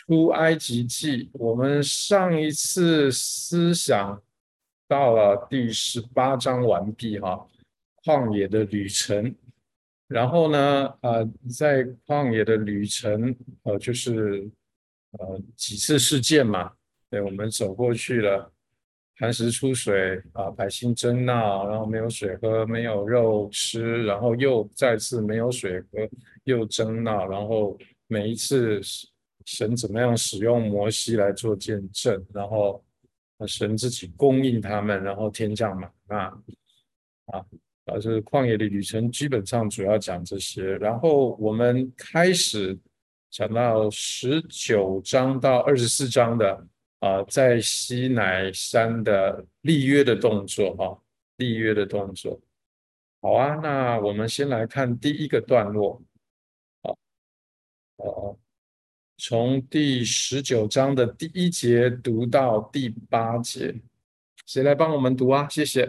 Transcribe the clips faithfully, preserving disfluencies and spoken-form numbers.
出埃及记，我们上一次思想到了第十八章完毕哈，旷野的旅程。然后呢，呃，在旷野的旅程，呃，就是呃几次事件嘛，对，我们走过去了，磐石出水啊，百姓争闹，然后没有水喝，没有肉吃，然后又再次没有水喝，又争闹，然后每一次神怎么样使用摩西来做见证，然后呃神自己供应他们，然后天降玛纳啊。啊，就是旷野的旅程，基本上主要讲这些。然后我们开始讲到十九章到二十四章的啊、呃在西乃山的立约的动作哈、立约的动作。好啊，那我们先来看第一个段落，呃，从第十九章的第一节读到第八节，谁来帮我们读啊？谢谢。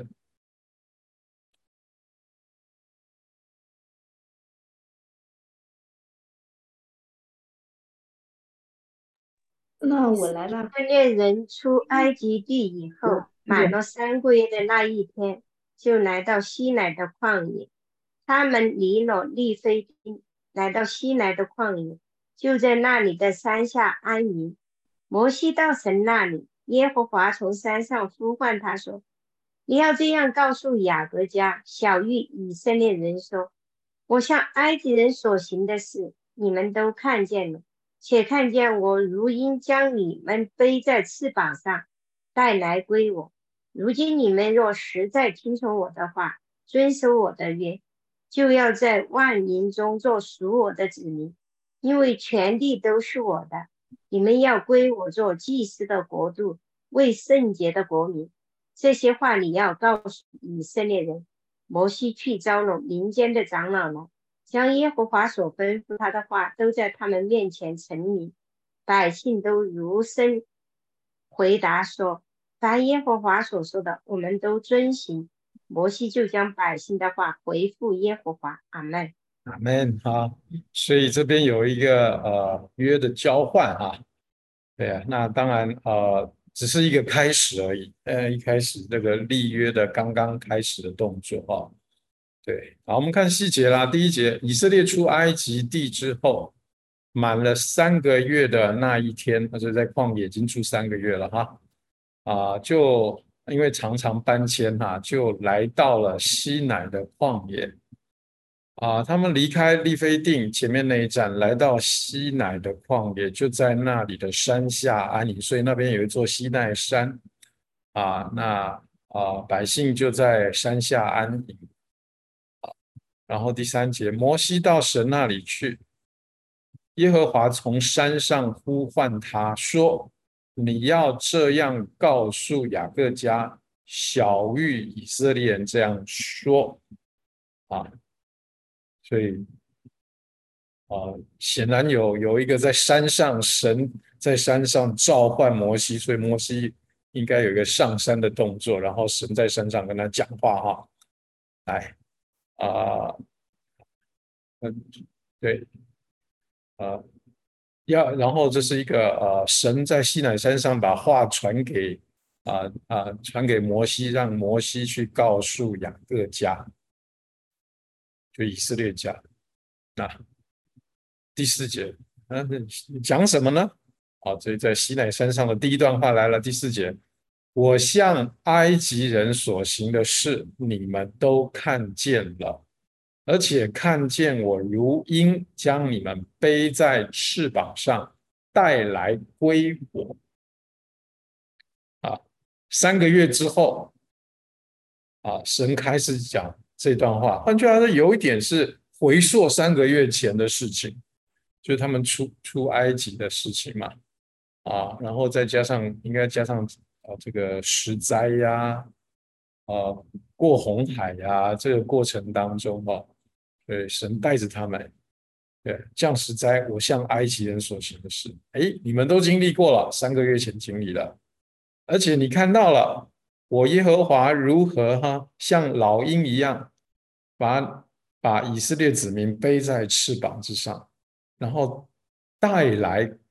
那以色我来吧。 列人出埃及地以后，满了三个月的那一天，就来到西乃的旷野。他们离了利非丁，来到西乃的旷野，就在那里的山下安营。摩西到神那里，耶和华从山上呼唤他说：“你要这样告诉雅各家、小谕以色列人说：我向埃及人所行的事，你们都看见了。且看见我如鹰将你们背在翅膀上，带来归我。如今你们若实在听从我的话，遵守我的约，就要在万民中做属我的子民，因为全地都是我的。你们要归我做祭司的国度，为圣洁的国民。这些话你要告诉以色列人。”摩西去招拢民间的长老来，将耶和华所吩咐他的话都在他们面前陈明。百姓都如声回答说：凡耶和华所说的，我们都遵行。摩西就将百姓的话回复耶和华。阿门。 阿门哈，所以这边有一个呃约的交换哈，对啊，那当然呃只是一个开始而已，呃一开始这个立约的刚刚开始的动作哈，对，好，我们看细节啦。第一节，以色列出埃及地之后，满了三个月的那一天，那就在旷野已经住三个月了哈，啊，就因为常常搬迁哈，就来到了西乃的旷野。啊，他们离开利菲定前面那一站，来到西乃的旷野，就在那里的山下安营，所以那边有一座西奈山啊。那啊，百姓就在山下安营。然后第三节，摩西到神那里去，耶和华从山上呼唤他说：“你要这样告诉雅各家，小谕以色列人这样说啊。”所以啊，显然有有一个在山上，神在山上召唤摩西，所以摩西应该有一个上山的动作，然后神在山上跟他讲话哈。来啊，嗯，对啊，要然后这是一个呃，神在西乃山上把话传给啊啊、呃呃传给摩西，让摩西去告诉雅各家，就以色列家。那第四节，嗯、呃讲什么呢？好，这在西乃山上的第一段话来了，第四节，我向埃及人所行的事，你们都看见了，而且看见我如鹰将你们背在翅膀上，带来归我。啊，三个月之后，啊，神开始讲这段话，换句话说，有一点是回溯三个月前的事情，就是他们出出埃及的事情嘛。啊，然后再加上应该加上啊这个石灾呀，啊过红海呀，这个过程当中哈，对，神带着他们，对，降石灾，我向埃及人所行的事，哎，你们都经历过了，三个月前经历了，而且你看到了我耶和华如何哈像老鹰一样，把把以色列子民背在翅膀之上，然后带来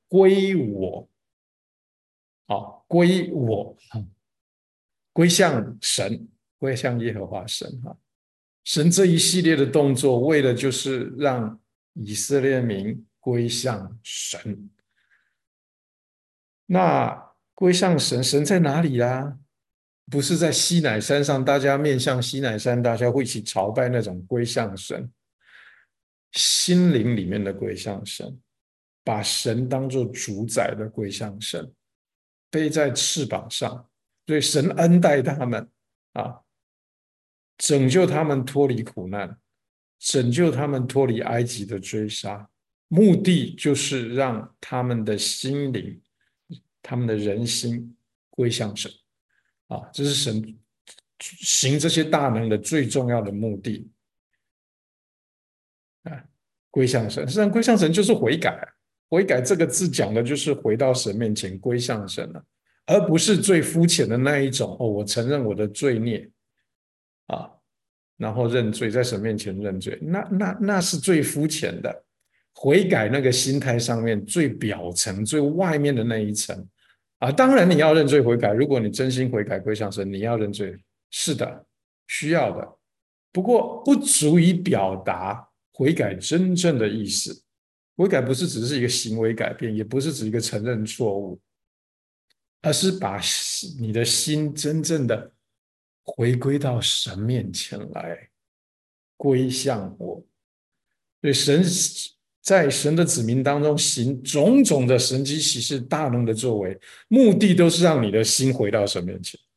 归我，啊，归我，归向神，归向耶和华神哈。神这一系列的动作，为的就是让以色列民归向神。那归向神，神在哪里啦？不是在西乃山上，大家面向西乃山，大家会一起朝拜那种归向神。心灵里面的归向神，把神当作主宰的归向神，背在翅膀上，所以神恩待他们啊，拯救他们脱离苦难，拯救他们脱离埃及的追杀，目的就是让他们的心灵、他们的人心归向神啊，这是神行这些大能的最重要的目的啊，归向神。实际上，归向神就是悔改，悔改这个字讲的就是回到神面前归向神了，而不是最肤浅的那一种哦，我承认我的罪孽啊。然后认罪，在神面前认罪，那那那是最肤浅的悔改，那个心态上面最表层、最外面的那一层啊。当然你要认罪悔改，如果你真心悔改归向神，你要认罪，是的，需要的。不过不足以表达悔改真正的意思。悔改不是只是一个行为改变，也不是只一个承认错误，而是把你的心真正的回归到神面前来，归向我。对，神在神的子民当中行种种的神迹奇事、大能的作为，目的都是让你的心回到神面前，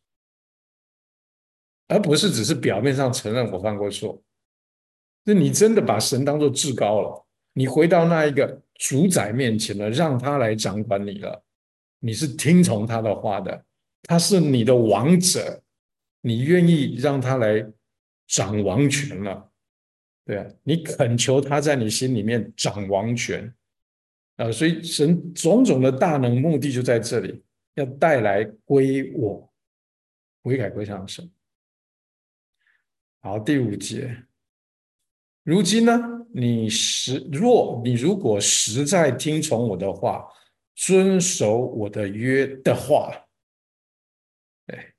而不是只是表面上承认我犯过错。就你真的把神当作至高了，你回到那一个主宰面前了，让他来掌管你了，你是听从他的话的，他是你的王者，你愿意让他来掌王权了，对啊，你恳求他在你心里面掌王权啊，所以神种种的大能目的就在这里，要带来归我，悔改归向神。好，第五节，如今呢，你实若你如果实在听从我的话，遵守我的约的话，对，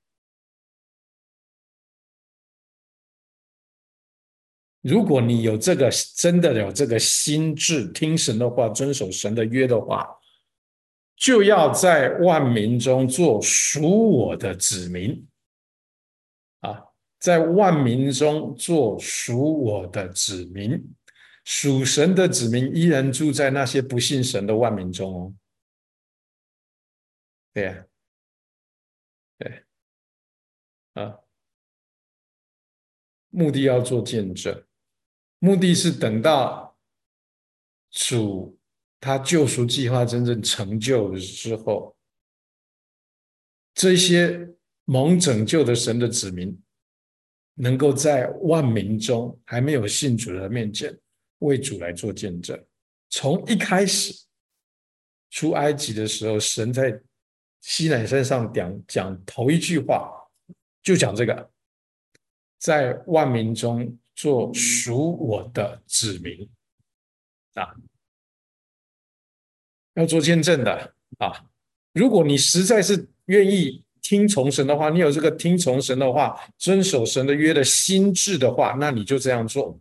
如果你有这个真的有这个心智，听神的话，遵守神的约的话，就要在万民中做属我的子民啊，在万民中做属我的子民，属神的子民依然住在那些不信神的万民中哦。对呀、啊，对啊，目的要做见证，目的是等到主他救赎计划真正成就之后，这些蒙拯救的神的子民，能够在万民中还没有信主的面前为主来做见证。从一开始出埃及的时候，神在西乃山上讲讲头一句话，就讲这个，在万民中做属我的子民啊，要做见证的啊。如果你实在是愿意听从神的话，你有这个听从神的话、遵守神的约的心智的话，那你就这样做，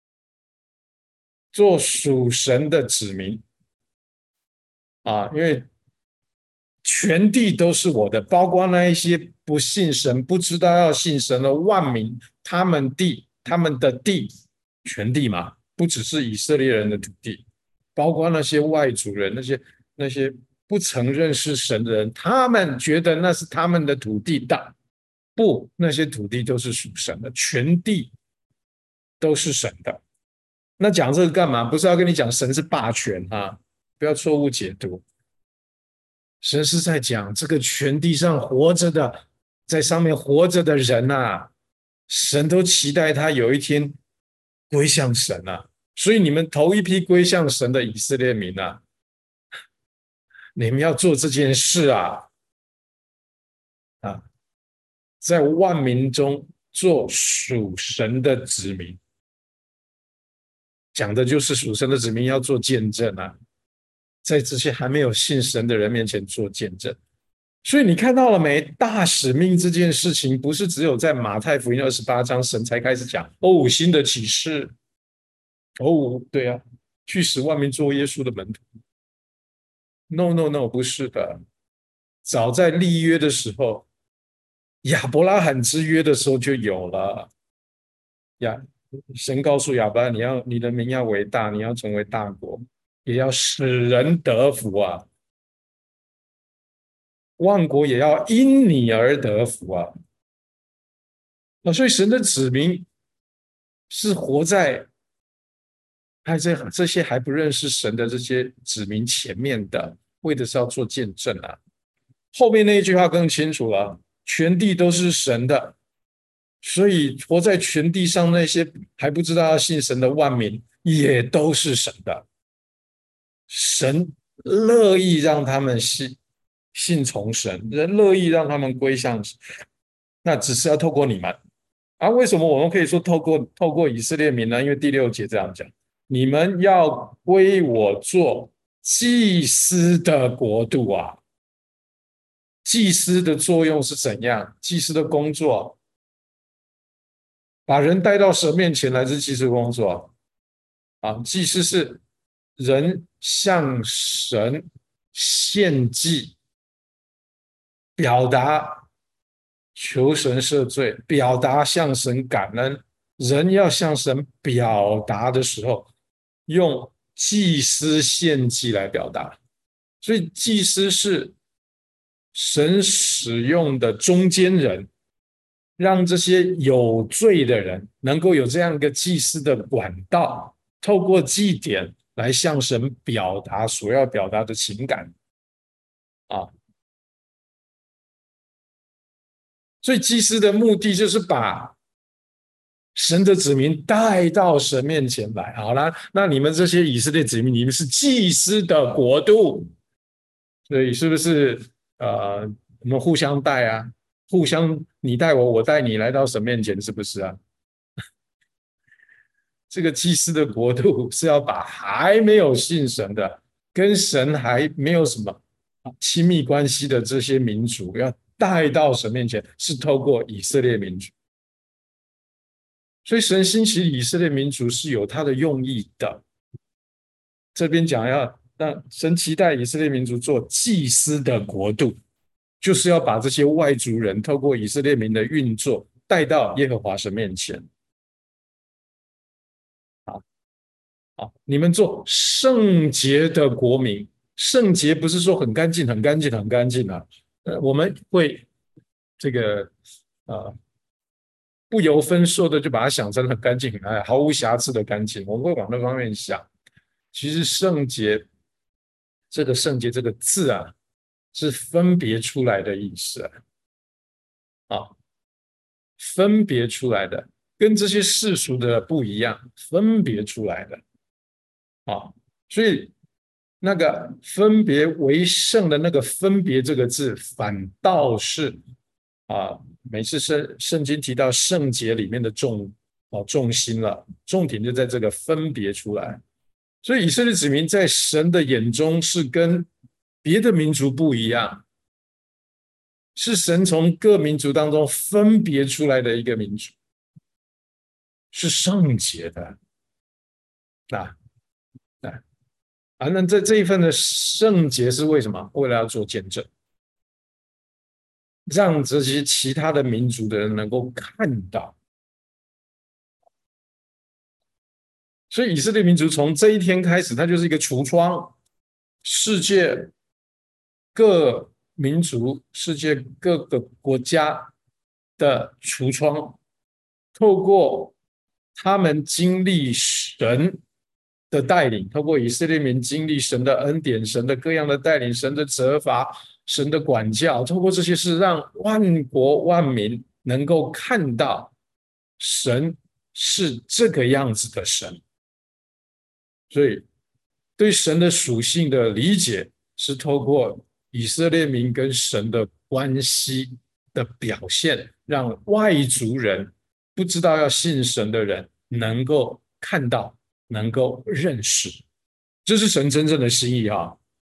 做属神的子民啊，因为全地都是我的，包括那一些不信神、不知道要信神的万民，他们地、他们的地，全地嘛，不只是以色列人的土地，包括那些外族人、那些那些不曾认识神的人，他们觉得那是他们的土地的，不，那些土地都是属神的，全地都是神的。那讲这个干嘛？不是要跟你讲神是霸权啊，不要错误解读。神是在讲这个全地上活着的，在上面活着的人啊，神都期待他有一天归向神啊。所以你们头一批归向神的以色列民啊，你们要做这件事啊，啊，在万民中做属神的子民，讲的就是属神的子民要做见证啊。 在这些还没有信神的人面前做见证。所以你看到了没？大使命这件事情，不是只有在马太福音二十八章神才开始讲哦，新的启示哦，对啊，去使万民做耶稣的门徒。No No No，不是的。早在立约的时候，亚伯拉罕之约的时候就有了。亚神告诉亚伯拉罕，你要你的名要伟大，你要成为大国，也要使人得福啊，万国也要因你而得福啊。啊，所以神的子民是活在还这这些还不认识神的这些子民前面的，为的是要做见证啊。后面那一句话更清楚了，全地都是神的，所以活在全地上那些还不知道要信神的万民，也都是神的。神乐意让他们信信从神，人乐意让他们归向神，那只是要透过你们啊。为什么我们可以说透过透过以色列民呢？因为第六节这样讲，你们要归我做祭司的国度啊。祭司的作用是怎样？祭司的工作，把人带到神面前来是祭司工作啊。祭司是人向神献祭，表达求神赦罪，表达向神感恩。人要向神表达的时候，用祭司献祭来表达。所以祭司是神使用的中间人，让这些有罪的人能够有这样一个祭司的管道，透过祭典来向神表达所要表达的情感啊。所以祭司的目的就是把神的子民带到神面前来。好了，那你们这些以色列子民，你们是祭司的国度，所以是不是呃，我们互相带啊，互相你带我，我带你来到神面前，是不是啊？这个祭司的国度是要把还没有信神的，跟神还没有什么亲密关系的这些民族，要带到神面前，是透过以色列民族。所以神兴起以色列民族是有他的用意的。这边讲要让神期待以色列民族做祭司的国度，就是要把这些外族人透过以色列民的运作带到耶和华神面前。好，好，你们做圣洁的国民。圣洁不是说很干净、很干净、很干净啊。呃，我们会这个呃不由分说的就把它想成很干净、很爱毫无瑕疵的干净，我们会往那方面想。其实圣洁这个圣洁这个字啊，是分别出来的意思啊，啊，分别出来的，跟这些世俗的不一样，分别出来的啊，所以那个分别为圣的那个分别这个字，反倒是啊，每次圣圣经提到圣洁里面的重哦重心了，重点就在这个分别出来。所以以色列子民在神的眼中是跟别的民族不一样，是神从各民族当中分别出来的一个民族，是圣洁的。啊啊啊！那这这一份的圣洁是为什么？为了要做见证，让这些其他的民族的人能够看到。所以以色列民族从这一天开始，它就是一个橱窗，世界各民族、世界各个国家的橱窗，透过他们经历神的带领，透过以色列民经历神的恩典、神的各样的带领、神的责罚、神的管教，透过这些事，让万国万民能够看到神是这个样子的神。所以对神的属性的理解是透过以色列民跟神的关系的表现，让外族人不知道要信神的人能够看到，能够认识，这是神真正的心意啊！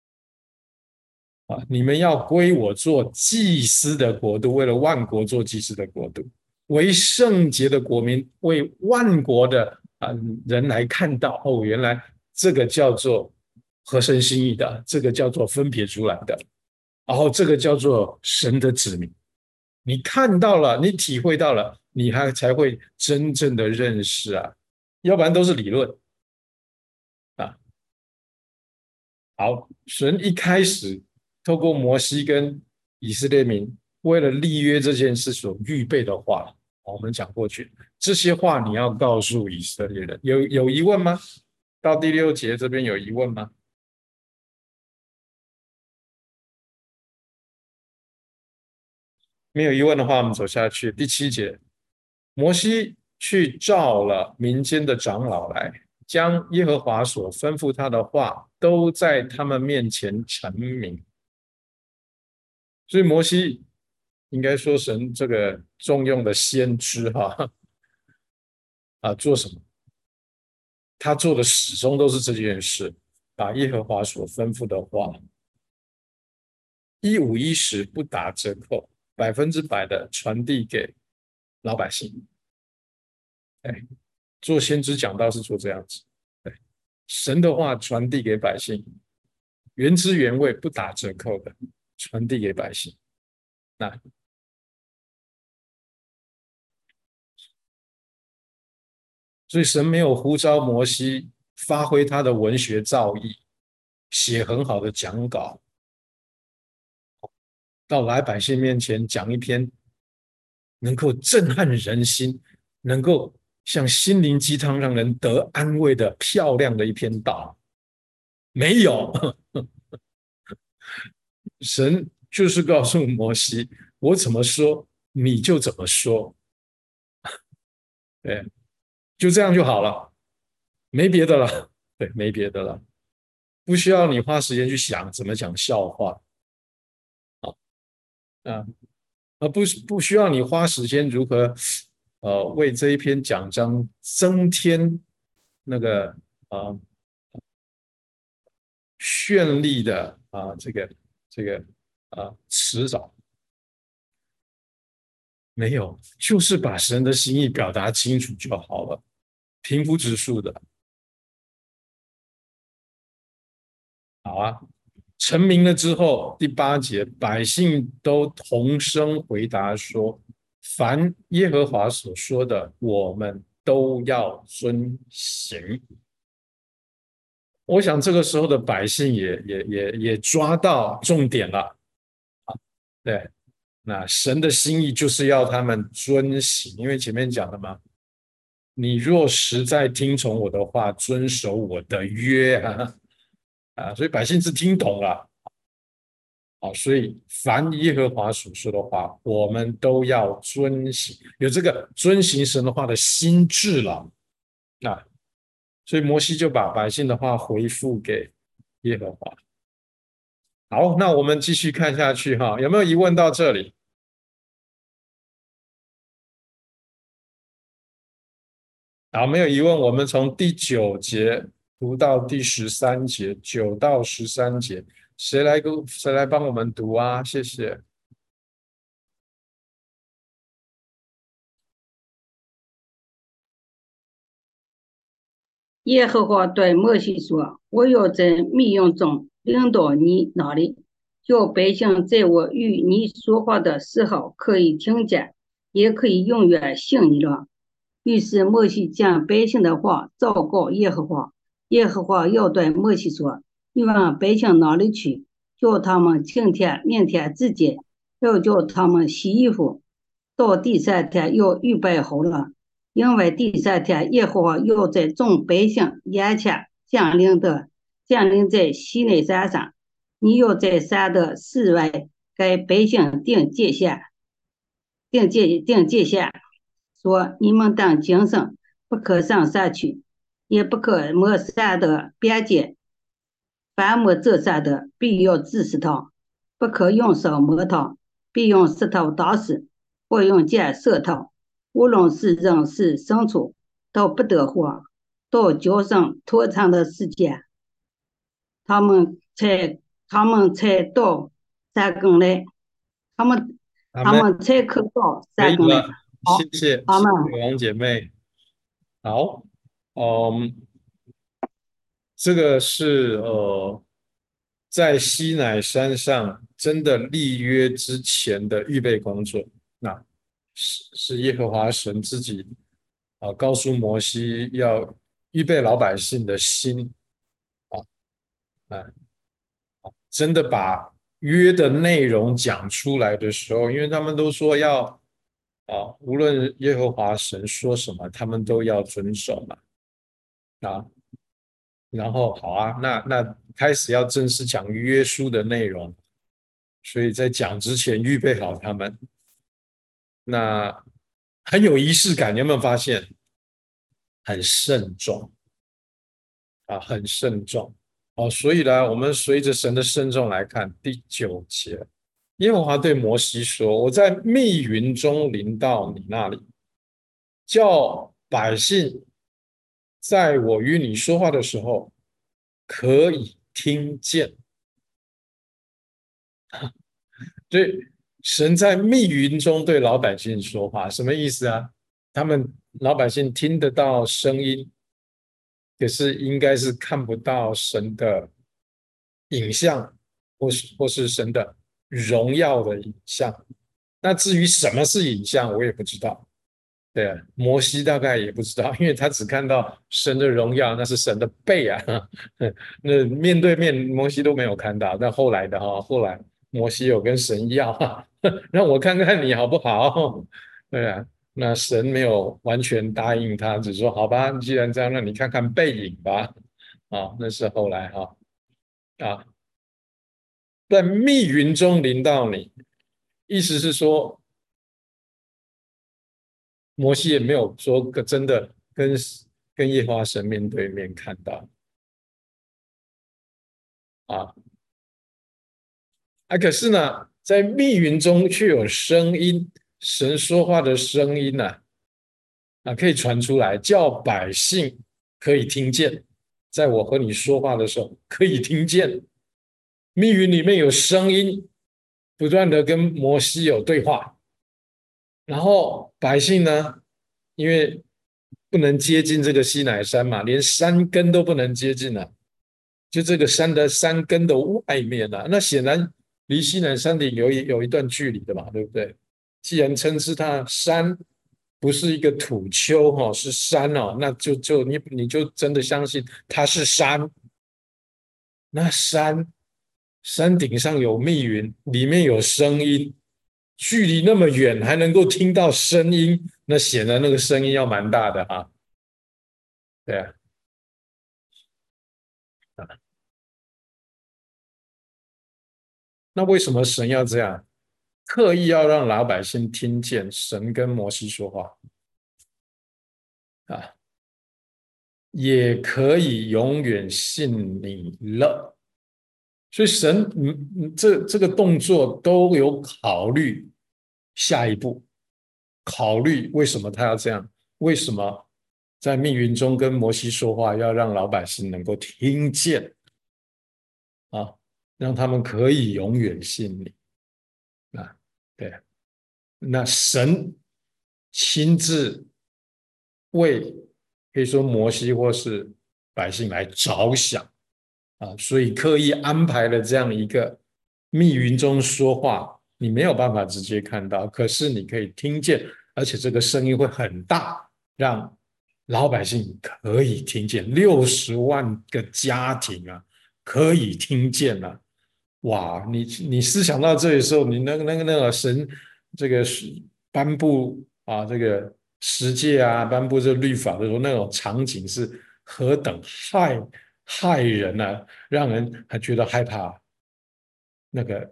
啊，你们要归我做祭司的国度，为了万国做祭司的国度，为圣洁的国民，为万国的啊人来看到，哦，原来这个叫做合神心意的，这个叫做分别出来的，然后这个叫做神的子民。你看到了，你体会到了，你还才会真正的认识啊，要不然都是理论啊。好，神一开始透过摩西跟以色列民为了立约这件事所预备的话，我们讲过去，这些话你要告诉以色列人，有有疑问吗？到第六节这边有疑问吗？没有疑问的话，我们走下去。第七节，摩西去召了民间的长老来，将耶和华所吩咐他的话都在他们面前陈明。所以摩西应该说神这个重用的先知哈啊，做什么？他做的始终都是这件事，把耶和华所吩咐的话一五一十不打折扣，百分之百的传递给老百姓。哎，做先知讲道是做这样子，对，神的话传递给百姓，原汁原味不打折扣的传递给百姓。那所以神没有呼召摩西发挥他的文学造诣，写很好的讲稿，到来百姓面前讲一篇能够震撼人心，能够像心灵鸡汤让人得安慰的漂亮的一篇道。没有，神就是告诉摩西，我怎么说你就怎么说，对，就这样就好了，没别的了，对，没别的了，不需要你花时间去想怎么讲笑话啊，啊，不不需要你花时间如何呃为这一篇讲章增添那个啊、呃绚丽的啊、呃这个这个啊词藻，没有，就是把神的心意表达清楚就好了，平铺直述的。好啊，成名了之后，第八节，百姓都同声回答说：凡耶和华所说的，我们都要遵行。我想这个时候的百姓也也也也抓到重点了，对，那神的心意就是要他们遵行，因为前面讲了嘛，你若实在听从我的话，遵守我的约啊啊，所以百姓是听懂了。好，所以凡耶和华所说的话，我们都要遵行，有这个遵行神的话的心智了。那所以摩西就把百姓的话回复给耶和华。好，那我们继续看下去哈，有没有疑问到这里？好，没有疑问，我们从第九节读到第十三节，九到十三节，谁来跟谁来帮我们读啊？谢谢。 耶和华对摩西说：“我要在密营中领到你那里，叫百姓在我与你说话的时候可以听见，也可以永远信你了。”于是摩西将百姓的话昭告耶和华。耶和华要对摩西说：“你往百姓那里去，叫他们今天、明天之间，要叫他们洗衣服，到第三天要预备好了。因为第三天，耶和华要在众百姓眼前降临的降临在西奈山上。你要在山的四外给百姓定界限，定界定界限，说你们当谨慎，不可上山去，也不可摸山的边界。凡摸这山的，必要治死他；不可用手摸他，必用石头打死，或用箭射他。无论是人是牲畜，都不得活。到脚上脱产的时间，他们才他们才到三更嘞，他们他阿门， 们才可到可以三更嘞。 了，谢好， 谢阿门。 谢谢王姐妹。好，嗯，这个是呃，在西乃山上真的立约之前的预备工作，那是是耶和华神自己啊、呃告诉摩西要预备老百姓的心啊啊，真的把约的内容讲出来的时候，因为他们都说要啊，无论耶和华神说什么，他们都要遵守嘛啊。然后好啊，那那开始要正式讲约书的内容，所以在讲之前预备好他们，那很有仪式感，你有没有发现？很慎重啊，很慎重哦。所以呢，我们随着神的慎重来看第九节，耶和华对摩西说：“我在密云中临到你那里，叫百姓在我与你说话的时候可以听见。”所以神在密云中对老百姓说话，什么意思啊？他们老百姓听得到声音，可是应该是看不到神的影像，或是或是神的荣耀的影像。那至于什么是影像，我也不知道。对啊，摩西大概也不知道，因为他只看到神的荣耀，那是神的背啊。那面对面摩西都没有看到。但后来的哈，后来摩西有跟神要，让我看看你好不好？对啊，那神没有完全答应他，只说好吧，既然这样，那你看看背影吧。啊，那是后来哈啊，在密云中临到你，意思是说摩西也没有说个真的跟跟耶和华神面对面看到啊啊，可是呢，在密云中却有声音，神说话的声音呢啊，啊可以传出来，叫百姓可以听见，在我和你说话的时候可以听见。密云里面有声音，不断的跟摩西有对话，然后百姓呢，因为不能接近这个西乃山嘛，连山根都不能接近了，就这个山的山根的外面啊，那显然离西南山顶有一有一段距离的嘛，对不对？既然称之它山，不是一个土丘哈、哦，是山哦，那就就你你就真的相信它是山。那山山顶上有密云，里面有声音，距离那么远还能够听到声音，那显然那个声音要蛮大的哈、啊。对啊，那为什么神要这样？刻意要让老百姓听见神跟摩西说话啊，也可以永远信你了。所以神，嗯嗯，这这个动作都有考虑下一步，考虑为什么他要这样，为什么在密云中跟摩西说话，要让老百姓能够听见啊，让他们可以永远信你啊，对。那神亲自为可以说摩西或是百姓来着想啊，所以刻意安排了这样一个密云中说话，你没有办法直接看到，可是你可以听见，而且这个声音会很大，让老百姓可以听见，六十万个家庭啊可以听见啊。哇，你你思想到这里的时候，你那个那个那个神这个是颁布啊这个十诫啊，颁布这律法的时候，那种场景是何等害害人啊，让人还觉得害怕。那个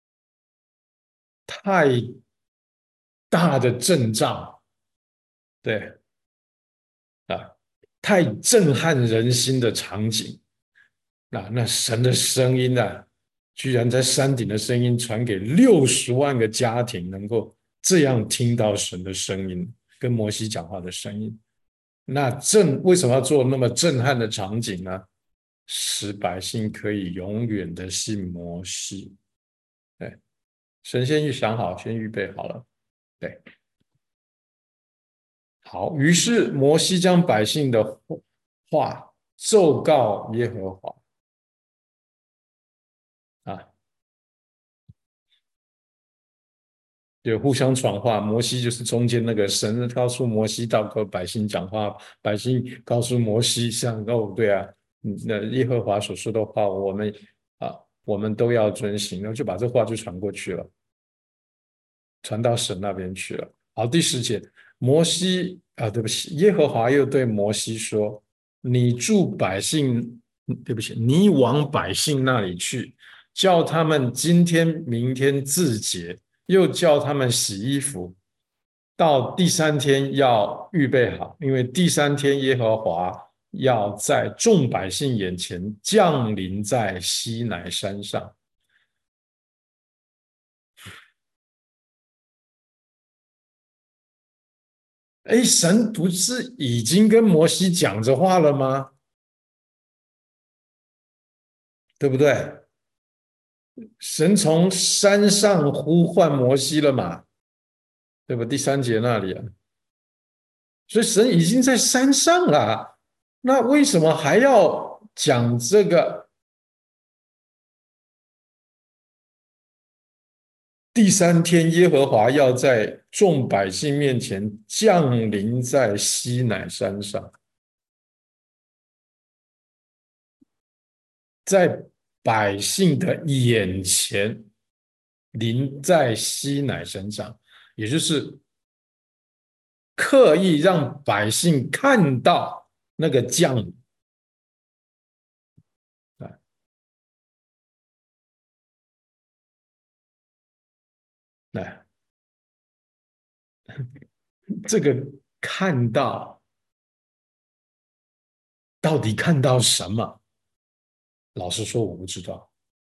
太大的阵仗，对啊，太震撼人心的场景。那那神的声音呢、啊，居然在山顶的声音传给六十万个家庭，能够这样听到神的声音，跟摩西讲话的声音。那震为什么要做那么震撼的场景呢？使百姓可以永远的信摩西。对， 神先预想好，先预备好了。对，好，于是摩西将百姓的话奏告耶和华啊，就互相传话。摩西就是中间那个神告诉摩西，到跟百姓讲话，百姓告诉摩西，像哦，对啊，那耶和华所说的话，我们啊，我们都要遵行，然后就把这话就传过去了。传到神那边去了。好，第十节，摩西啊，对不起，耶和华又对摩西说：“你助百姓，对不起，你往百姓那里去，叫他们今天、明天自洁，又叫他们洗衣服，到第三天要预备好，因为第三天耶和华要在众百姓眼前降临在西乃山上。”哎，神不是已经跟摩西讲着话了吗？对不对？神从山上呼唤摩西了嘛？对吧？第三节那里啊，所以神已经在山上了，那为什么还要讲这个第三天耶和华要在众百姓面前降临在西乃山上？在百姓的眼前临在西乃身上，也就是刻意让百姓看到那个降临。来，这个看到到底看到什么？老实说，我不知道。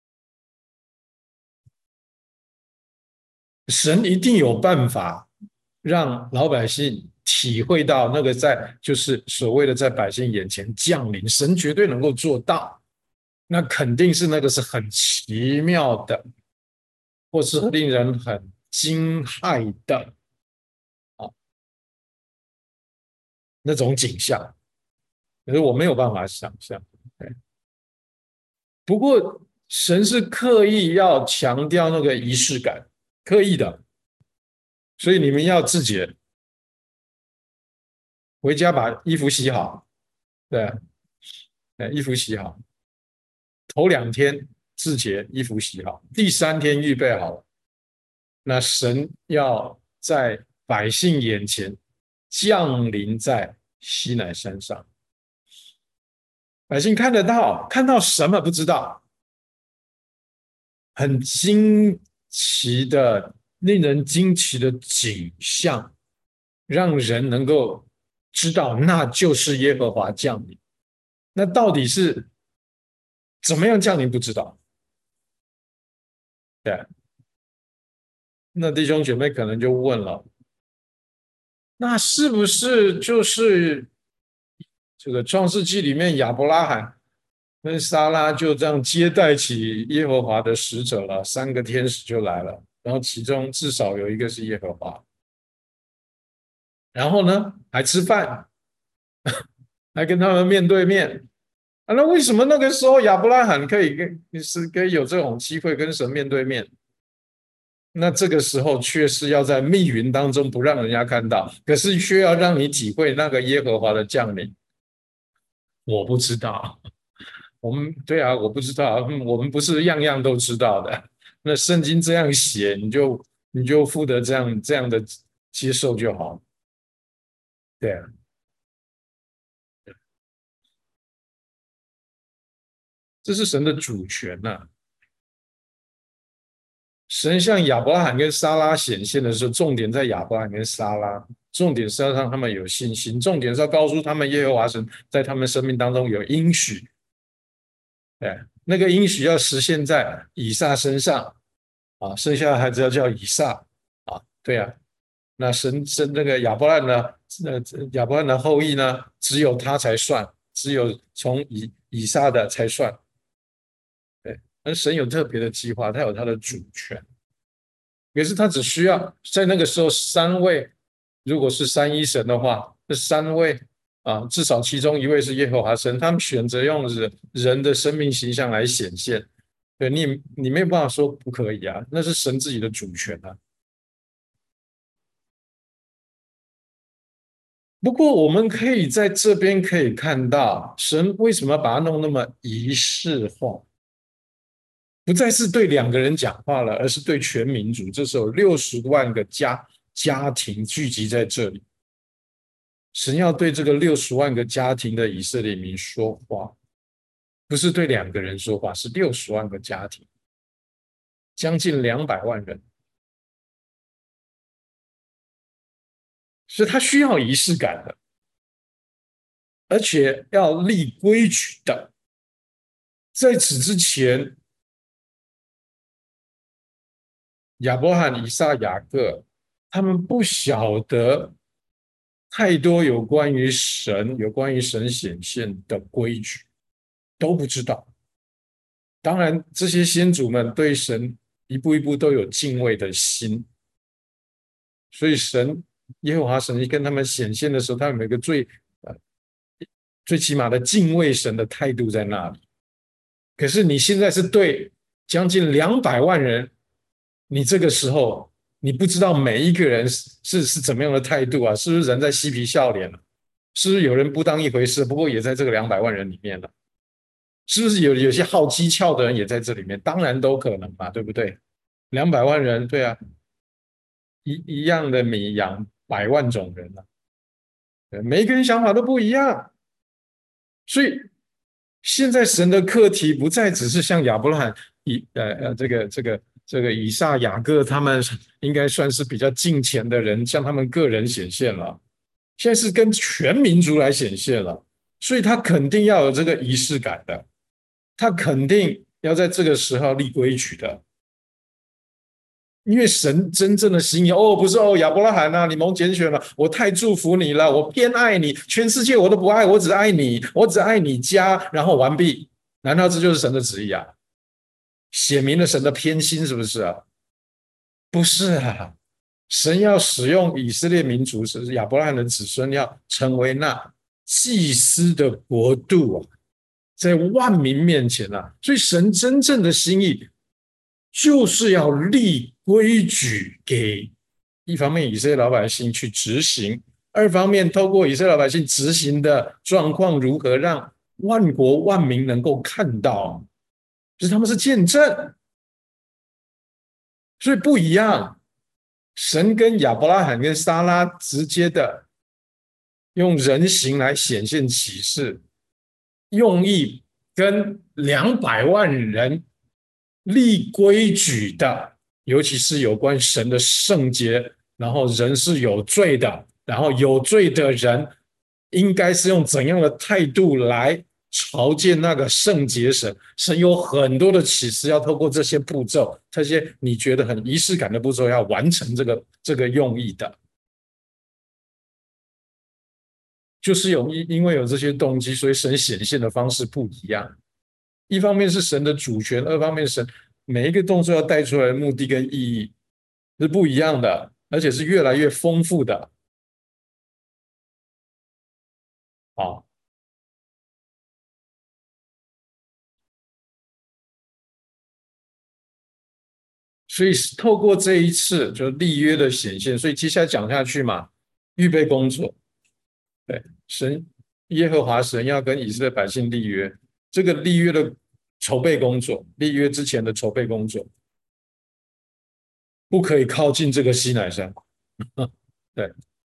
神一定有办法让老百姓体会到那个在就是所谓的在百姓眼前降临，神绝对能够做到。那肯定是那个是很奇妙的，或是令人很惊骇的啊那种景象，可是我没有办法想象。不过神是刻意要强调那个仪式感，刻意的，所以你们要自洁，回家把衣服洗好，对，衣服洗好，头两天自洁，衣服洗好，第三天预备好了，那神要在百姓眼前降临在西乃山上，百姓看得到，看到什么不知道，很惊奇的、令人惊奇的景象，让人能够知道那就是耶和华降临。那到底是怎么样降临？不知道。对，那弟兄姐妹可能就问了：那是不是就是这个创世纪里面亚伯拉罕跟撒拉就这样接待起耶和华的使者了？三个天使就来了，然后其中至少有一个是耶和华。然后呢，还吃饭，还跟他们面对面。啊，那为什么那个时候亚伯拉罕可以跟是可以有这种机会跟神面对面？那这个时候却是要在密云当中不让人家看到，可是却要让你体会那个耶和华的降临。我不知道，我们对啊，我不知道，我们不是样样都知道的。那圣经这样写，你就你就负责这样这样的接受就好。对啊，这是神的主权呐、啊。神向亚伯拉罕跟撒拉显现的时候，重点在亚伯拉罕跟撒拉，重点是要让他们有信心，重点是要告诉他们耶和华神在他们生命当中有应许。对，那个应许要实现在以撒身上啊，生下的孩子要叫以撒啊，对啊。那神神那个亚伯兰呢？那亚伯兰的后裔呢？只有他才算，只有从以以撒的才算。对，而神有特别的计划，他有他的主权。 可是他只需要在那个时候三位，如果是三一神的话，这三位啊，至少其中一位是耶和华神，他们选择用人人的生命形象来显现。对你，你没有办法说不可以啊，那是神自己的主权啊。不过我们可以在这边可以看到，神为什么把它弄那么仪式化？不再是对两个人讲话了，而是对全民族。这时候六十万个家家庭聚集在这里，神要对这个六十万个家庭的以色列民说话，不是对两个人说话，是六十万个家庭，将近两百万人，所以他需要仪式感的，而且要立规矩的。在此之前，亚伯罕、以撒、雅各，他们不晓得太多有关于神、有关于神显现的规矩，都不知道。当然，这些先祖们对神一步一步都有敬畏的心，所以神耶和华神跟他们显现的时候，他们有一个最呃最起码的敬畏神的态度在那里。可是你现在是对将近两百万人，你这个时候你不知道每一个人是是是怎么样的态度啊？是不是人在嬉皮笑脸了？是不是有人不当一回事？不过也在这个两百万人里面了。是不是有有些好机巧的人也在这里面？当然都可能嘛，对不对？两百万人，对啊，一一样的米养百万种人啊，每一个人想法都不一样，所以现在神的课题不再只是像亚伯拉罕、以呃呃这个这个这个以撒、雅各他们应该算是比较近前的人，向他们个人显现了，现在是跟全民族来显现了，所以他肯定要有这个仪式感的。他肯定要在这个时候立规矩的，因为神真正的心意哦，不是哦，亚伯拉罕啊，你蒙拣选了，我太祝福你了，我偏爱你，全世界我都不爱，我只爱你，我只爱你家，然后完毕。难道这就是神的旨意啊？写明了神的偏心是不是啊？不是啊，神要使用以色列民族，是亚伯拉罕的子孙，要成为那祭司的国度啊。在万民面前啊，所以神真正的心意就是要立规矩给一方面以色列老百姓去执行，二方面透过以色列老百姓执行的状况如何让万国万民能够看到，就是他们是见证，所以不一样。神跟亚伯拉罕跟撒拉直接的用人形来显现启示，用意跟两百万人立规矩的，尤其是有关神的圣洁，然后人是有罪的，然后有罪的人应该是用怎样的态度来朝见那个圣洁神。神有很多的启示要透过这些步骤，这些你觉得很仪式感的步骤，要完成这个这个用意的。就是有因为有这些动机，所以神显现的方式不一样。一方面是神的主权，二方面神每一个动作要带出来的目的跟意义是不一样的，而且是越来越丰富的。好，所以透过这一次就立约的显现，所以接下来讲下去嘛，预备工作。对，神耶和华神要跟以色列百姓立约，这个立约的筹备工作，立约之前的筹备工作，不可以靠近这个西乃山。对，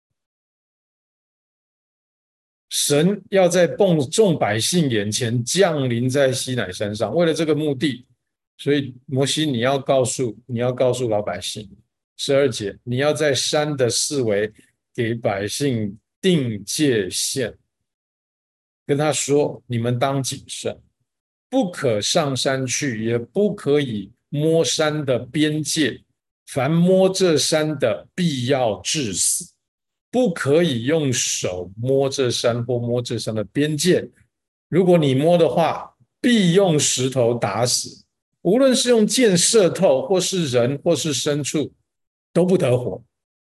神要在众百姓眼前降临在西乃山上，为了这个目的，所以摩西你要告诉你要告诉老百姓，十二节，你要在山的四围给百姓定界限，跟他说：你们当谨慎，不可上山去，也不可以摸山的边界，凡摸这山的，必要治死。不可以用手摸这山或摸这山的边界，如果你摸的话，必用石头打死。无论是用箭射透，或是人，或是牲畜， 都不得活。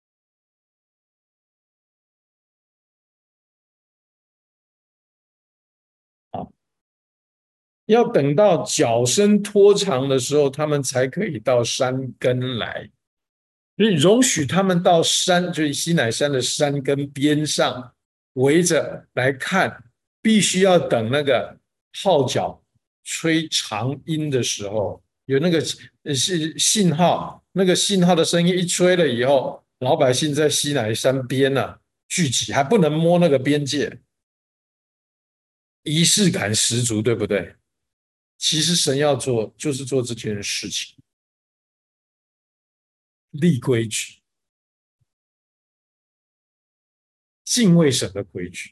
啊，要等到脚伸拖长的时候，他们才可以到山根来。所以容许他们到山，就是西乃山的山根边上围着来看，必须要等那个号角吹长音的时候，有那个信信号，那个信号的声音一吹了以后，老百姓在西乃山边呢、啊、聚集，还不能摸那个边界，仪式感十足，对不对？其实神要做就是做这件事情，立规矩，敬畏神的规矩。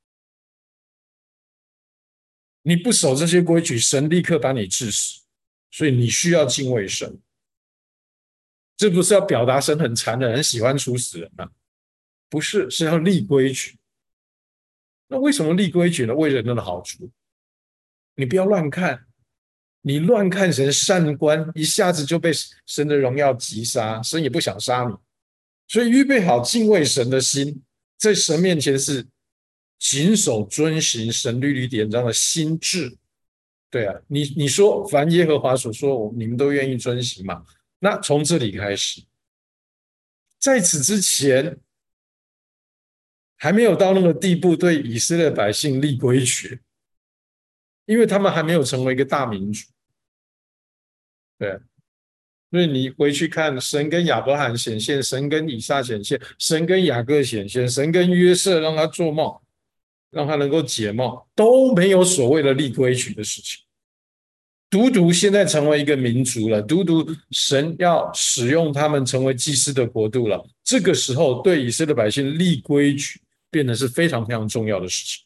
你不守这些规矩，神立刻把你治死。所以你需要敬畏神。这不是要表达神很残忍，很喜欢处死人啊？不是，是要立规矩。那为什么立规矩呢？为人的好处。你不要乱看，你乱看神善观，一下子就被神的荣耀击杀，神也不想杀你。所以预备好敬畏神的心，在神面前是谨守遵行神律例典章的心志。对啊，你你说凡耶和华所说，你们都愿意遵行嘛？那从这里开始，在此之前还没有到那个地步，对以色列百姓立规矩，因为他们还没有成为一个大民族。对，所以你回去看，神跟亚伯罕显现，神跟以撒显现，神跟雅各显现，神跟约瑟让他做梦，让他能够解梦，都没有所谓的立规矩的事情。独独现在成为一个民族了，独独神要使用他们成为祭司的国度了。这个时候，对以色列百姓立规矩，变得是非常非常重要的事情。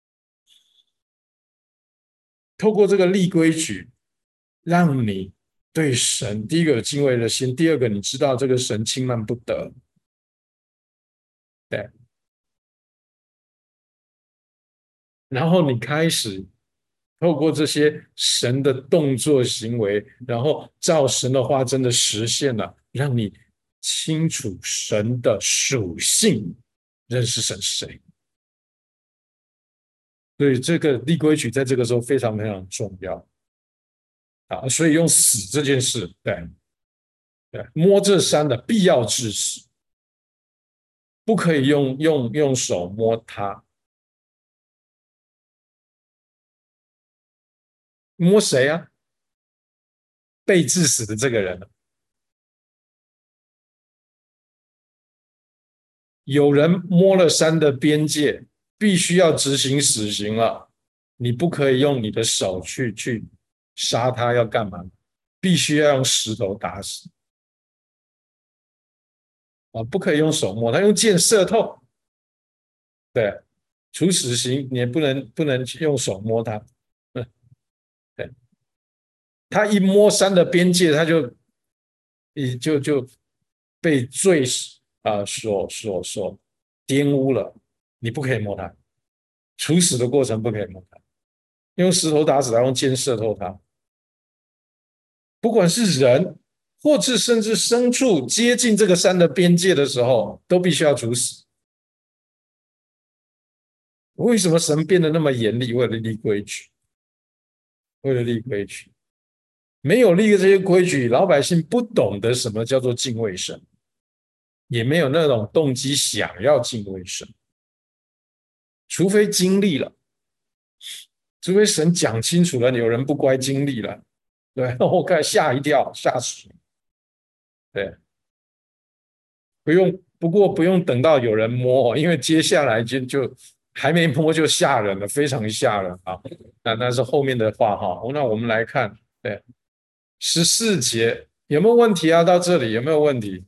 透过这个立规矩，让你对神，第一个有敬畏的心，第二个你知道这个神轻慢不得。对，然后你开始透过这些神的动作行为，然后照神的话真的实现了，让你清楚神的属性，认识神是谁。所以这个立规矩在这个时候非常非常重要啊！所以用死这件事，对对，摸这山的必要致死，不可以用用用手摸它。摸谁啊？被致死的这个人。有人摸了山的边界，必须要执行死刑了。你不可以用你的手去去杀他，要干嘛？必须要用石头打死啊！不可以用手摸他，用箭射透。对，处死刑你也不能不能用手摸他。嗯，对，他一摸山的边界，他就就就被罪啊、呃、所所所玷污了。你不可以摸他，处死的过程不可以摸他，用石头打死他，用箭射透他。不管是人，或是甚至牲畜接近这个山的边界的时候，都必须要处死。为什么神变得那么严厉？为了立规矩，为了立规矩，没有立这些规矩，老百姓不懂得什么叫做敬畏神，也没有那种动机想要敬畏神，除非经历了，除非神讲清楚了，有人不乖经历了，对，我看吓一跳，吓死。对，不用，不过不用等到有人摸，因为接下来就就还没摸就吓人了，非常吓人啊！那那是后面的话哈。那我们来看，对，十四节有没有问题啊？到这里有没有问题？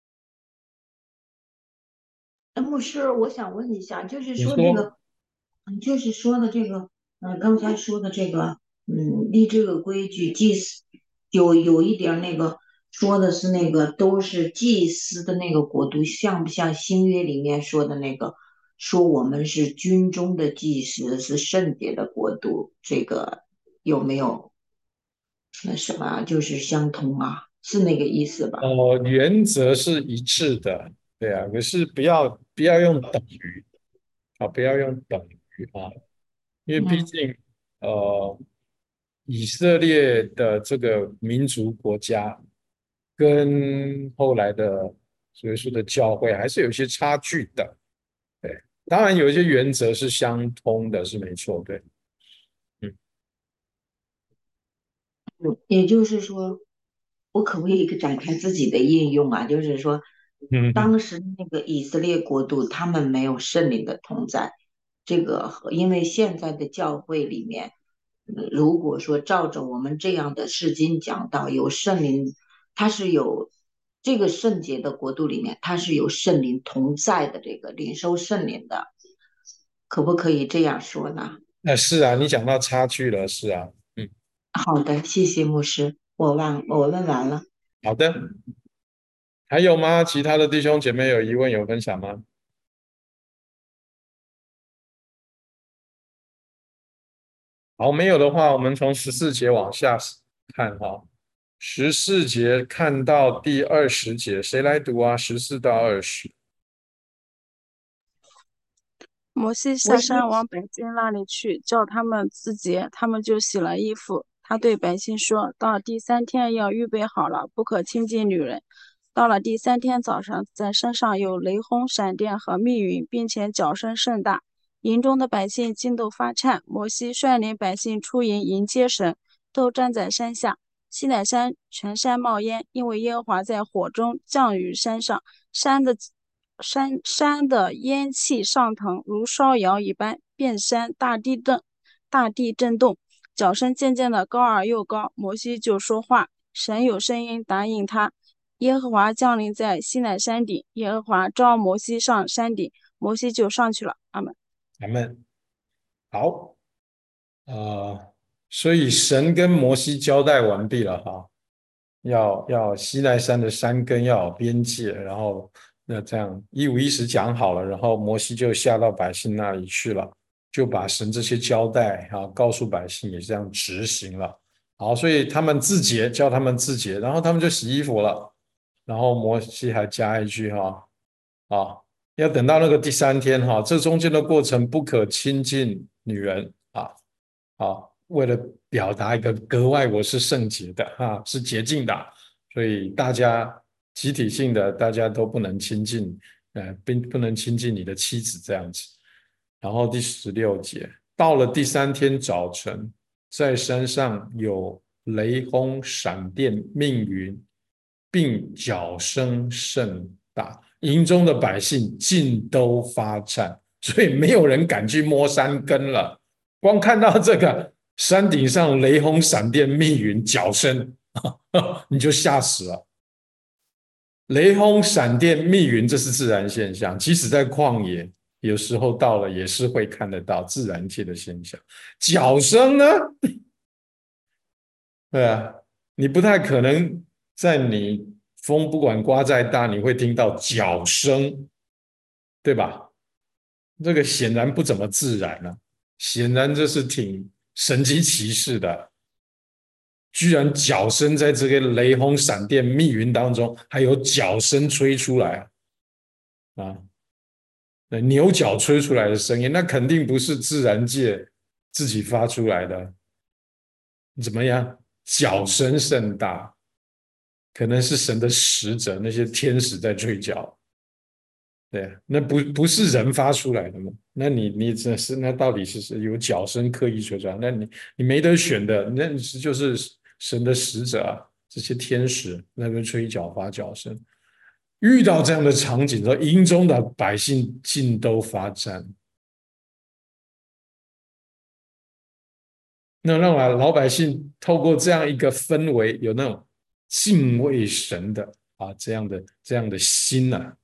哎，牧师，我想问一下，就是你说。 说这个，嗯，就是说的这个，嗯，刚才说的这个，嗯，立这个规矩，祭司有有一点儿那个说的是那个都是祭司的那个国度，像不像新约里面说的那个，说我们是军中的祭司，是圣洁的国度，这个有没有那什么，就是相通啊？ 是那个意思吧？ 呃，原则是一致的，对啊，可是不要不要用等于啊，不要用等于啊，因为毕嗯竟呃，以色列的这个民族国家跟后来的所谓说的教会还是有一些差距的，对，当然有一些原则是相通的，是没错，对，嗯嗯，也就是说，我可不可以展开自己的应用啊？就是说， 嗯嗯， 当时那个以色列国度，他们没有圣灵的同在。这个和因为现在的教会里面，呃如果说照着我们这样的释经讲到，有圣灵，它是有这个圣洁的国度里面，它是有圣灵同在的，这个领受圣灵的，可不可以这样说呢？ 那是啊，你讲到差距了，是啊，嗯， 好的，谢谢牧师，我忘我问完了。 好的，还有吗？其他的弟兄姐妹有疑问有分享吗？好，没有的话，我们从十四节往下看哈。十四节看到第二十节，谁来读啊？十四到二十。 摩西下摩西， 山往百姓那里去，叫他们自洁，他们就洗了衣服。他对百姓说：到第三天要预备好了，不可亲近女人。到了第三天早上，在山上有雷轰、闪电和密云，并且角声甚大，营中的百姓惊都发颤。摩西率领百姓出营迎接神，都站在山下。西乃山全山冒烟，因为耶和华在火中降于山上，山的山山的烟气上腾，如烧窑一般，遍山大地震，大地震动，脚声渐渐的高而又高。摩西就说话，神有声音答应他。耶和华降临在西乃山顶，耶和华召摩西上山顶，摩西就上去了。阿门。 咱们好，呃，所以神跟摩西交代完毕了哈，要要西奈山的山根要有边界，然后那这样一五一十讲好了，然后摩西就下到百姓那里去了，就把神这些交代啊告诉百姓，也这样执行了。好，所以他们自洁，叫他们自洁，然后他们就洗衣服了。然后摩西还加一句哈啊，要等到那个第三天哈，这中间的过程不可亲近女人啊啊，为了表达一个格外我是圣洁的哈、啊，是洁净的，所以大家集体性的大家都不能亲近，呃，并不能亲近你的妻子这样子。然后第十六节，到了第三天早晨，在山上有雷轰、闪电、命云，并角声甚大，营中的百姓尽都发颤，所以没有人敢去摸山根了。光看到这个山顶上雷轰、闪电、密云、角声，你就吓死了。雷轰、闪电、密云，这是自然现象，即使在旷野，有时候到了也是会看得到自然界的现象。角声呢？对啊，你不太可能在你风不管刮再大，你会听到角声，对吧？这个显然不怎么自然了、啊，显然这是挺神奇奇事的。居然角声在这个雷轰、闪电、密云当中，还有角声吹出来啊！牛角吹出来的声音，那肯定不是自然界自己发出来的。怎么样？角声甚大，可能是神的使者，那些天使在吹角。对，那不不是人发出来的吗？那你你这是那到底是有角声刻意吹出来？那你你没得选的，那就是神的使者啊，这些天使那边吹角发角声。遇到这样的场景之后，营中的百姓尽都发战。那让老百姓透过这样一个氛围，有那种敬畏神的啊这样的这样的心啊，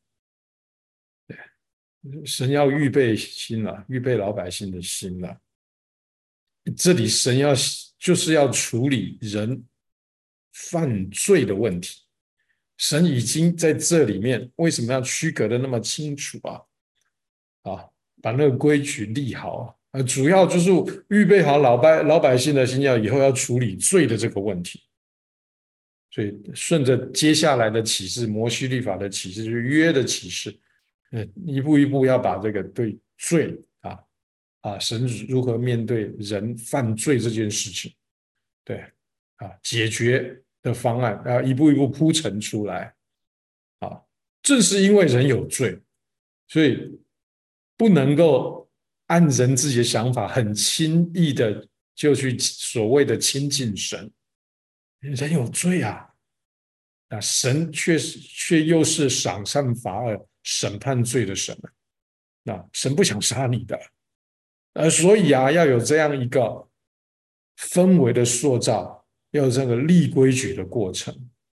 神要预备心了、啊，预备老百姓的心了、啊。这里神要就是要处理人犯罪的问题，神已经在这里面为什么要区隔的那么清楚啊？啊，把那个规矩立好啊，呃，主要就是预备好老百老百姓的心，要以后要处理罪的这个问题。 所以顺着接下来的启示，摩西律法的启示，就是约的启示，呃，一步一步要把这个对罪啊啊，神如何面对人犯罪这件事情，对啊，解决的方案啊，一步一步铺陈出来啊。正是因为人有罪，所以不能够按人自己的想法很轻易的就去所谓的亲近神。人有罪啊，那神却却又是赏善罚恶、审判罪的神啊。那神不想杀你的，呃，所以啊，要有这样一个氛围的塑造，要有这个立规矩的过程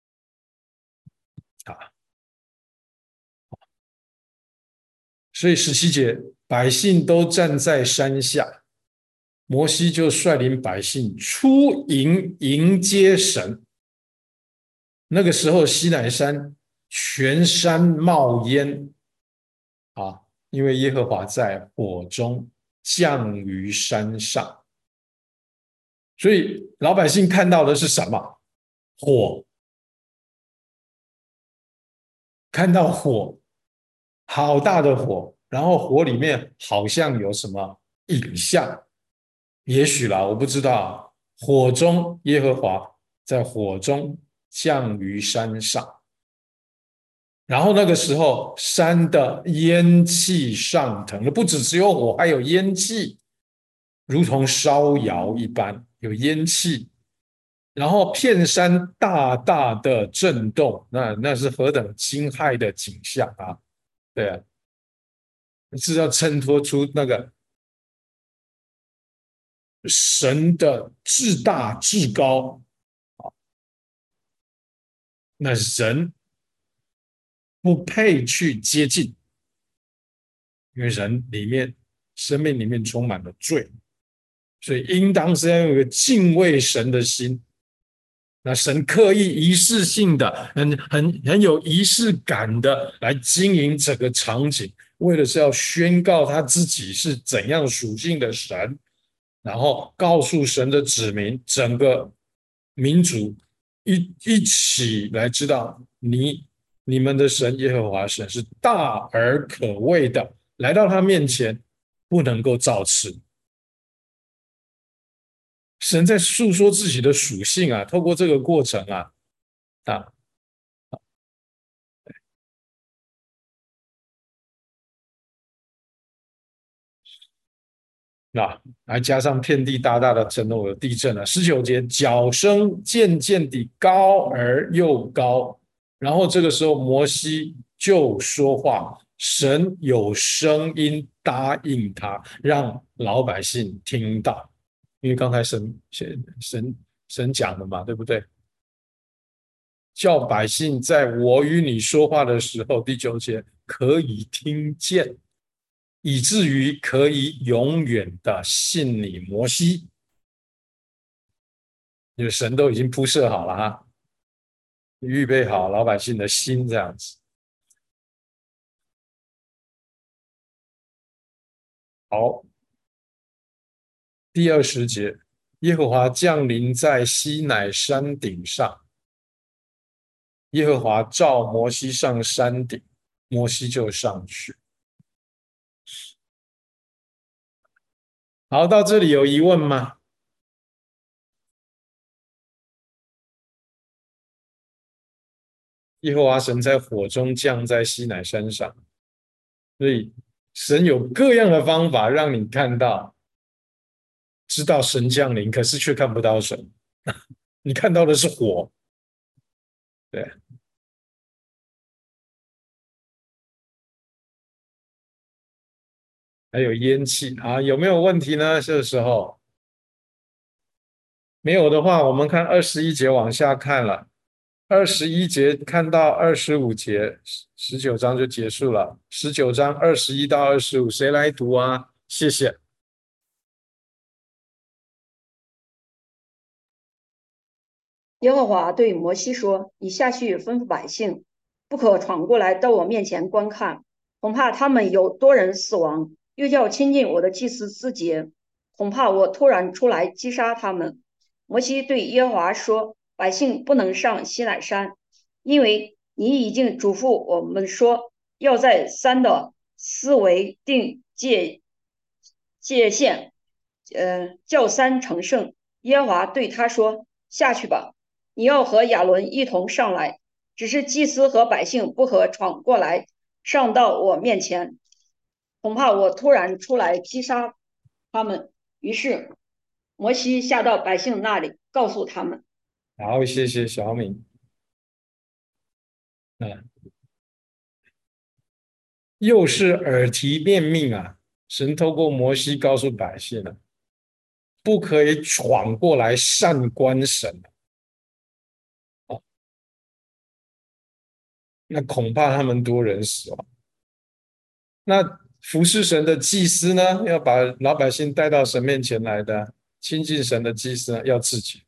啊。所以十七节，百姓都站在山下，摩西就率领百姓出营迎接神。那个时候，西乃山全山冒烟啊，因为耶和华在火中降于山上。所以老百姓看到的是什么？火，看到火，好大的火，然后火里面好像有什么影像，也许啦，我不知道。火中耶和华在火中降于山上，然后那个时候山的烟气上腾，不只只有火，还有烟气，如同烧窑一般，有烟气，然后片山大大的震动，那那是何等惊骇的景象啊！对啊，是要衬托出那个神的至大至高啊，那人不配去接近，因为人里面生命里面充满了罪，所以应当是要有一个敬畏神的心。那神刻意仪式性的、很很很有仪式感的来经营整个场景，为的是要宣告他自己是怎样属性的神，然后告诉神的子民，整个民族一一起来知道你你们的神耶和华神是大而可畏的，来到他面前不能够造次。神在诉说自己的属性啊，透过这个过程啊，啊，那还加上遍地大大的震动有地震了。十九节，角声渐渐地高而又高，然后这个时候摩西就说话，神有声音答应他，让老百姓听到，因为刚才神神神神讲的嘛，对不对？叫百姓在我与你说话的时候，第九节可以听见，以至于可以永远的信你摩西，因为神都已经铺设好了哈，预备好老百姓的心这样子。好，第二十节，耶和华降临在西乃山顶上，耶和华召摩西上山顶，摩西就上去。好，到这里有疑问吗？耶和华神在火中降在西乃山上，所以神有各样的方法让你看到，知道神降临，可是却看不到神。你看到的是火，对，还有烟气啊，有没有问题呢？这个时候没有的话，我们看二十一节往下看了。二十一节看到二十五节，十九章就结束了。十九章二十一到二十五，谁来读啊？谢谢。 耶和华对摩西说：“你下去吩咐百姓，不可闯过来到我面前观看，恐怕他们有多人死亡，又要亲近我的祭司自洁，恐怕我突然出来击杀他们。”摩西对耶和华说：“ 百姓不能上西乃山，因为你已经嘱咐我们说，要在山的四围定界界限，呃，叫山成圣。耶和华对他说：下去吧，你要和亚伦一同上来，只是祭司和百姓不可闯过来，上到我面前，恐怕我突然出来击杀他们。于是摩西下到百姓那里，告诉他们。 好，谢谢小敏。嗯，又是耳提面命啊！神透过摩西告诉百姓了，不可以闯过来擅观神。那恐怕他们多人死亡。那服侍神的祭司呢，要把老百姓带到神面前来的，亲近神的祭司呢，要自洁。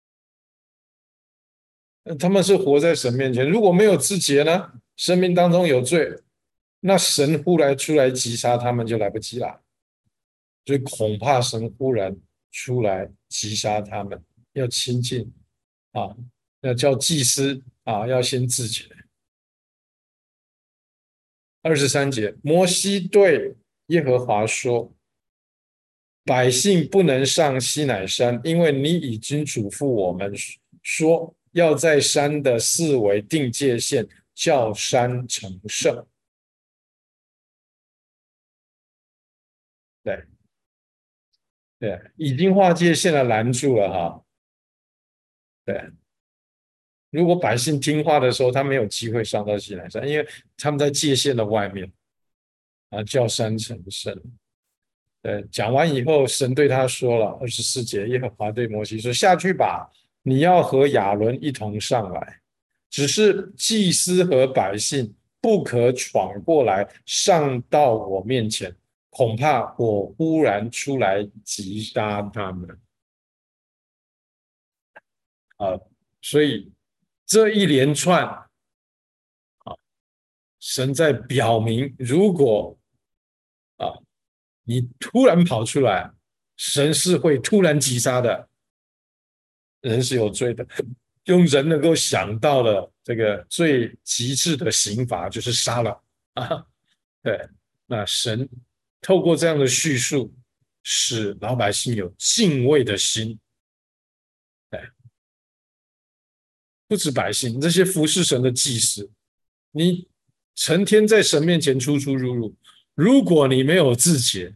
他们是活在神面前，如果没有自洁呢，生命当中有罪，那神忽然出来击杀他们就来不及了。所以恐怕神忽然出来击杀他们，要亲近啊，要叫祭司啊，要先自洁。二十三节，摩西对耶和华说：百姓不能上西乃山，因为你已经嘱咐我们说，要在山的四围定界限，叫山成圣。对对，已经划界限了，拦住了哈。对，如果百姓听话的时候，他没有机会上到西乃山，因为他们在界限的外面啊，叫山成圣。对，讲完以后，神对他说了，二十四节，耶和华对摩西说：下去吧，你要和亚伦一同上来，只是祭司和百姓不可闯过来上到我面前，恐怕我忽然出来击杀他们。啊，所以这一连串啊，神在表明，如果啊你突然跑出来，神是会突然击杀的，人是有罪的。用人能够想到的这个最极致的刑罚就是杀了啊。对，那神透过这样的叙述，使老百姓有敬畏的心。对，不止百姓，这些服侍神的祭司，你成天在神面前出出入入，如果你没有自洁，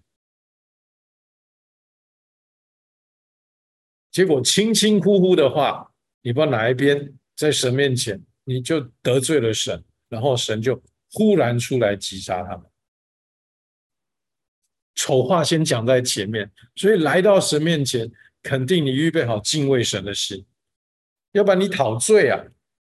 结果轻轻呼呼的话，你不知道哪一边在神面前，你就得罪了神，然后神就忽然出来击杀他们。丑话先讲在前面，所以来到神面前，肯定你预备好敬畏神的心，要不然你讨罪啊。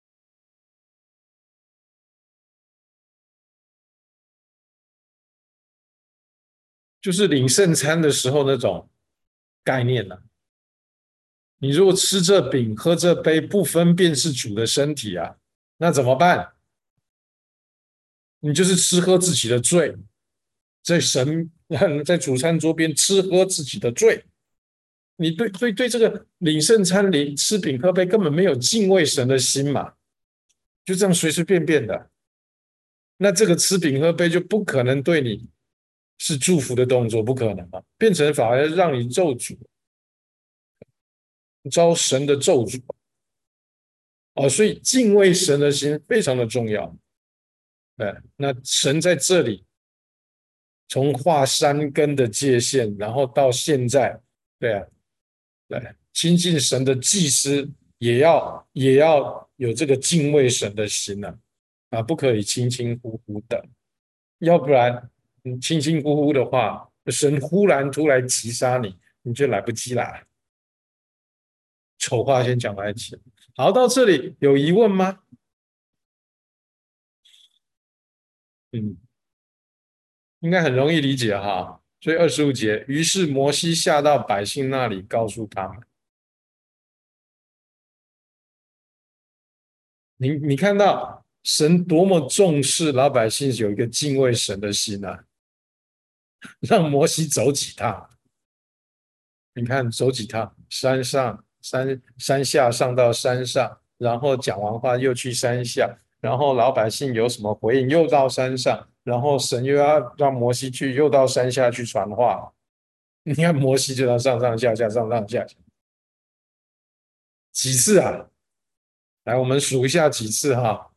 就是领圣餐的时候那种概念啊。你如果吃这饼喝这杯不分辨是主的身体啊，那怎么办？你就是吃喝自己的罪，在神在主餐桌边吃喝自己的罪。你对对对这个领圣餐领吃饼喝杯根本没有敬畏神的心嘛，就这样随随便便的，那这个吃饼喝杯就不可能对你是祝福的动作，不可能嘛，变成反而让你咒诅，遭神的咒诅。哦，所以敬畏神的心非常的重要。对，那神在这里从画山根的界限，然后到现在，对啊，对，亲近神的祭司也要也要有这个敬畏神的心啊，啊，不可以轻轻忽忽的，要不然你轻轻忽忽的话，神忽然突然击杀你，你就来不及啦。丑话先讲在前。好，到这里有疑问吗？嗯，应该很容易理解哈。所以二十五节，于是摩西下到百姓那里，告诉他们。你你看到神多么重视老百姓有一个敬畏神的心啊，让摩西走几趟。你看走几趟，山上山山下上到山上，然后讲完话又去山下，然后老百姓有什么回应，又到山上，然后神又要让摩西去，又到山下去传话。你看摩西就要上上下下，上上下下，几次啊？来，我们数一下几次哈。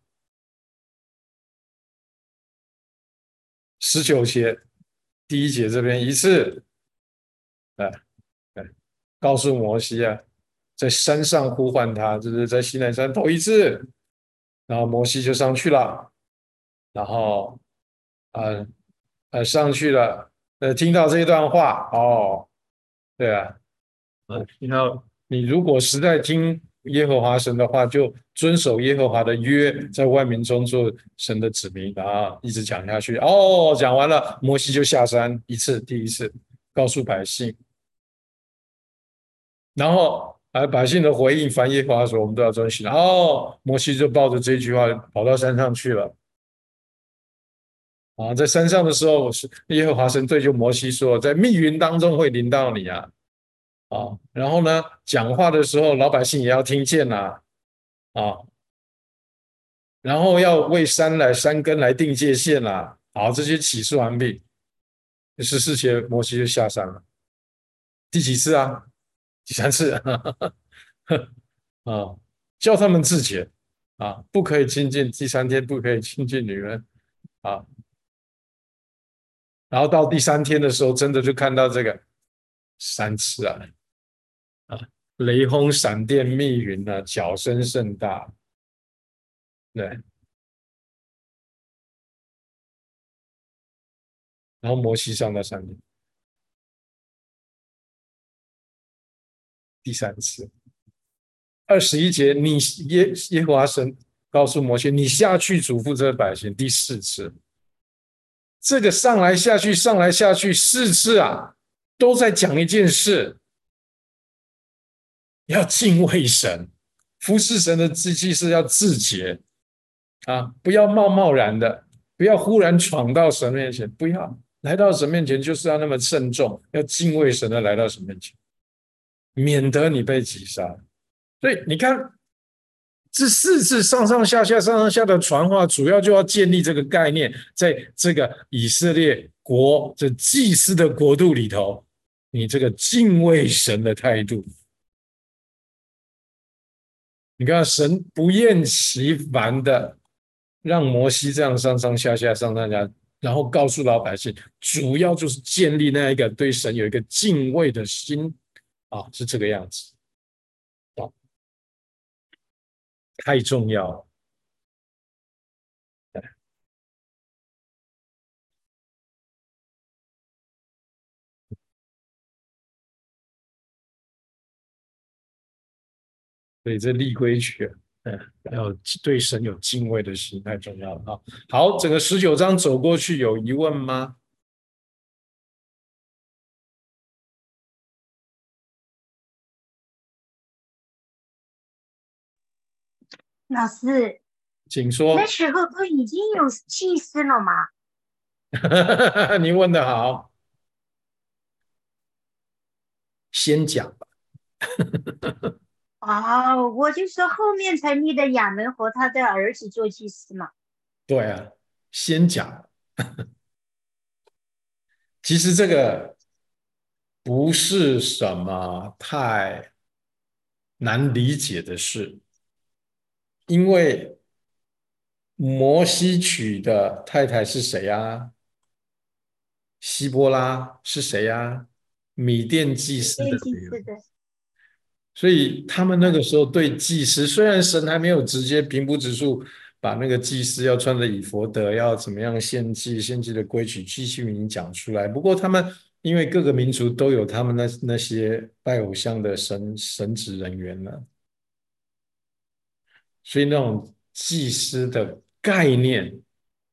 十九节第一节这边一次，来来告诉摩西啊，在山上呼唤他，就是在西奈山头一次，然后摩西就上去了，然后呃呃上去了，呃听到这段话哦，对啊，嗯，然后你如果实在听耶和华神的话，就遵守耶和华的约，在万民中做神的子民啊，一直讲下去。哦，讲完了，摩西就下山一次，第一次告诉百姓，然后而百姓的回应，凡耶和华说，我们都要遵循。哦，摩西就抱着这句话跑到山上去了。啊，在山上的时候，耶和华神对就摩西说，在密云当中会临到你啊。啊，然后呢，讲话的时候，老百姓也要听见呐、啊，啊，然后要为山来山根来定界限啦、啊，好，这些启示完毕，十四节摩西就下山了，第几次啊？第三次啊，叫他们自洁啊，不可以亲近，第三天不可以亲近女人啊，然后到第三天的时候，真的就看到这个三次啊，啊，雷轰闪电密云啊，脚声甚大，对。然后摩西上到山顶，第三次，二十一节，你耶耶和华神告诉摩西，你下去嘱咐这个百姓，第四次，这个上来下去，上来下去四次啊，都在讲一件事，要敬畏神，服侍神的祭祭是要自洁啊，不要贸贸然的，不要忽然闯到神面前，不要来到神面前就是要那么慎重，要敬畏神的来到神面前，免得你被击杀。所以你看，这四次上上下下、上上下的传话，主要就要建立这个概念，在这个以色列国这祭司的国度里头，你这个敬畏神的态度。你看，神不厌其烦的让摩西这样上上下下、上上下，然后告诉老百姓，主要就是建立那一个对神有一个敬畏的心啊，是这个样子。太重要了。所以这立规矩，嗯，要对神有敬畏的心，太重要了啊。好，整个十九章走过去，有疑问吗？ 老师， 请说。 那时候都已经有祭司了吗？ 你问得好，先讲吧。 哦，我就说后面才立的亚门和他的儿子做祭司嘛。 对啊，先讲。其实这个不是什么太难理解的事，因为摩西娶的太太是谁啊？希波拉是谁啊？米甸祭司的对祭女儿。 司的， 所以他们那个时候对祭司，虽然神还没有直接平铺直述把那个祭司要穿着以弗得，要怎么样献祭、献祭的规矩、祭序名讲出来，不过他们因为各个民族都有他们那那些拜偶像的神神职人员了，所以那种祭司的概念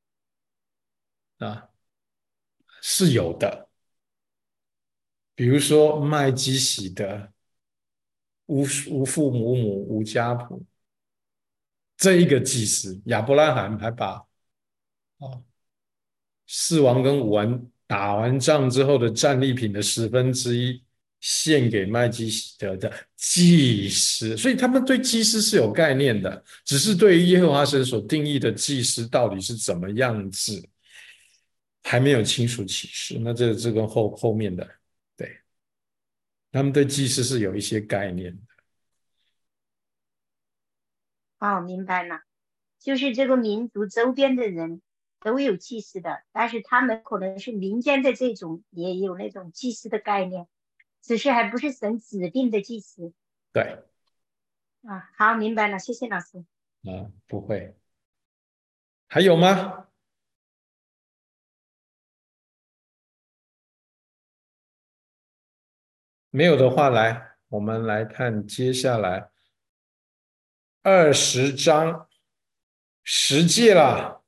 啊是有的，比如说麦基洗德。无无父无母无家谱，这一个祭司亚伯拉罕还把啊四王跟五王打完仗之后的战利品的十分之一献给麦基洗德的祭司，所以他们对祭司是有概念的，只是对于耶和华神所定义的祭司到底是怎么样子，还没有清楚启示。那这这跟后后面的，对，他们对祭司是有一些概念的。 哦，明白了，就是这个民族周边的人都有祭司的，但是他们可能是民间的这种也有那种祭司的概念，只是还不是神指定的祭司。 对， 啊，好，明白了，谢谢老师。 啊，不会，还有吗？没有的话，来，我们来看接下来二十章十诫啦。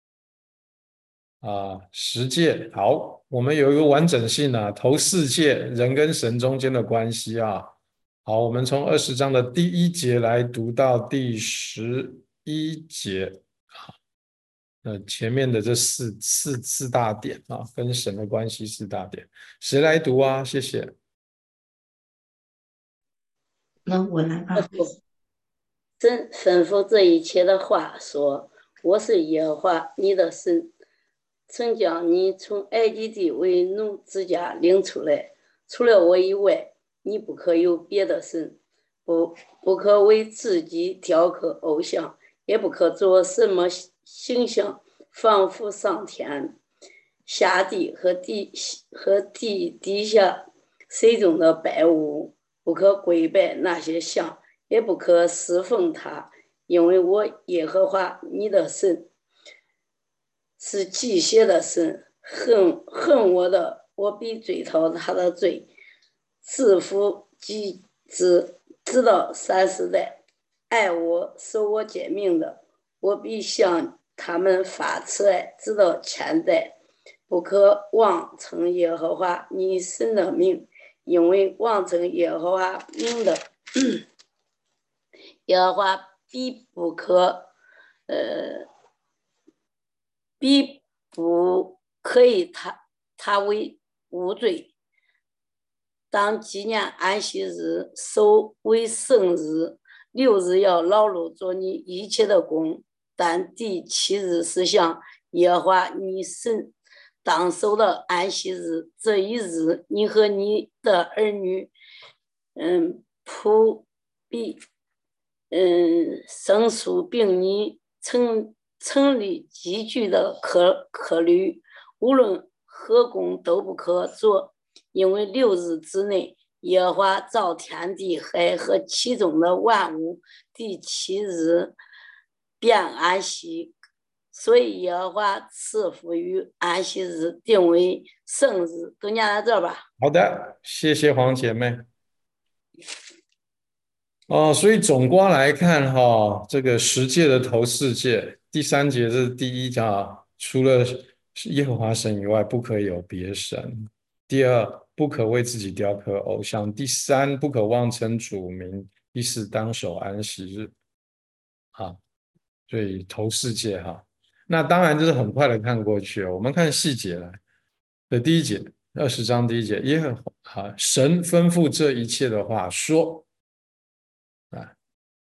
啊，十诫好，我们有一个完整性啊，头四诫人跟神中间的关系啊。好，我们从二十章的第一节来读到第十一节。好，那前面的这四四四大点啊，跟神的关系四大点，谁来读啊？谢谢。 那我来吧。 神吩咐这一切的话说：“我是耶和华你的神，曾将你从埃及地为奴之家领出来。除了我以外，你不可有别的神，不不可为自己雕刻偶像，也不可做什么形象，仿佛上天下地和地和地底下水中的百物，不可跪拜那些像。”也不可侍奉他，因为我耶和华你的神是忌邪的神，恨恨我的，我必追讨他的罪，自父及子直到三十代；爱我守我诫命的，我必向他们发慈爱，直到千代。不可妄称耶和华你神的名，因为妄称耶和华名的耶和华必不可，呃，必不可以他他为无罪。当纪念安息日，守为圣日，六日要劳碌做你一切的工，但第七日是向耶和华你神当守的安息日。这一日，你和你的儿女，嗯，仆婢。嗯，牲畜并你城城里积聚的客客旅，无论何工都不可做，因为六日之内，耶和华造天地海和其中的万物，第七日便安息，所以耶和华赐福于安息日，定为圣日。都念到这吧。 好的，谢谢黄姐妹。哦，所以总观来看，哈，这个十诫的头四诫，第三节是第一啊，除了耶和华神以外，不可有别神；第二，不可为自己雕刻偶像；第三，不可妄称主名；第四，当守安息日。啊，所以头四诫哈，那当然就是很快的看过去了。我们看细节来的第一节，二十章第一节，耶和华神吩咐这一切的话说。啊，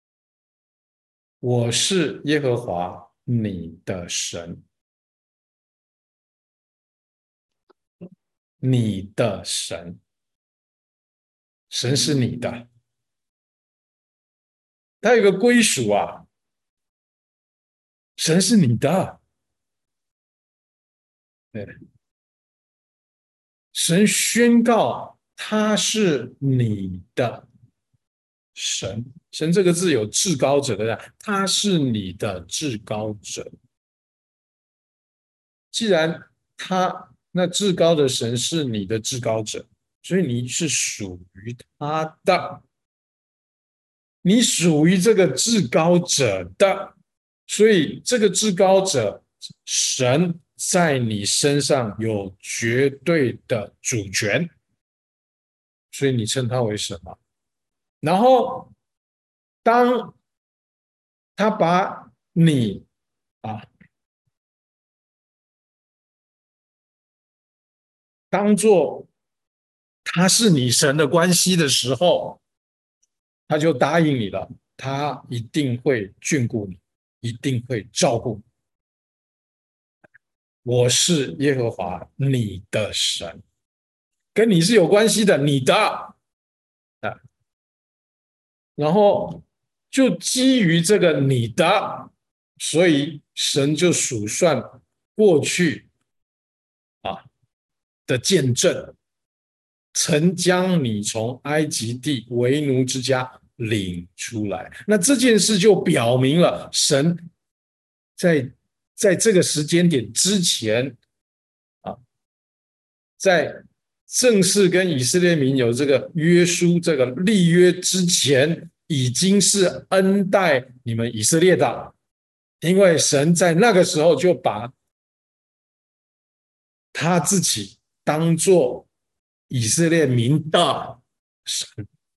我是耶和华你的神，你的神，神是你的，他有一个归属啊，神是你的，对，神宣告他是你的神，神这个字有至高者的，他是你的至高者。既然他那至高的神是你的至高者，所以你是属于他的，你属于这个至高者的，所以这个至高者神在你身上有绝对的主权，所以你称他为神嘛。然后当他把你啊当做他是你神的关系的时候，他就答应你了，他一定会眷顾你，一定会照顾你。我是耶和华你的神，跟你是有关系的，你的啊。然后就基于这个你的，所以神就数算过去啊的见证，曾将你从埃及地为奴之家领出来。那这件事就表明了神在在这个时间点之前啊，在正式跟以色列民有这个约书、这个立约之前，已经是恩待你们以色列的，因为神在那个时候就把他自己当作以色列民的神。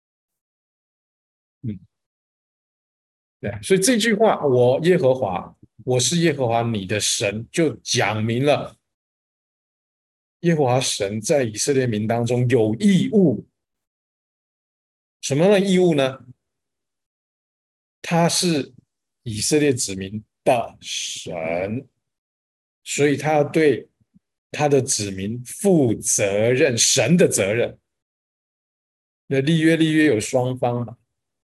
嗯，对，所以这句话，我耶和华，我是耶和华你的神，就讲明了耶和华神在以色列民当中有义务。什么样的义务呢？他是以色列子民的神，所以他要对他的子民负责任，神的责任。那立约立约有双方嘛，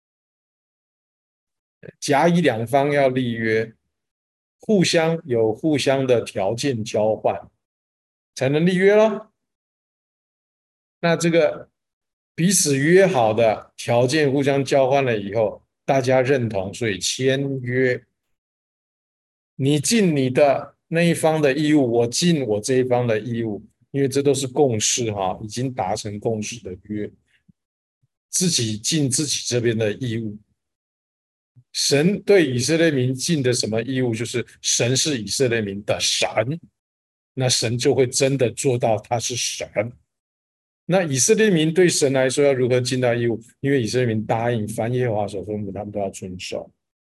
甲乙两方要立约，互相有互相的条件交换，才能立约咯。那这个彼此约好的条件互相交换了以后，大家认同，所以签约。你尽你的那一方的义务，我尽我这一方的义务，因为这都是共识哈，已经达成共识的约，自己尽自己这边的义务。神对以色列民尽的什么义务？就是神是以色列民的神，那神就会真的做到他是神。那以色列民对神来说要如何尽到义务？因为以色列民答应凡耶和华所吩咐，他们都要遵守。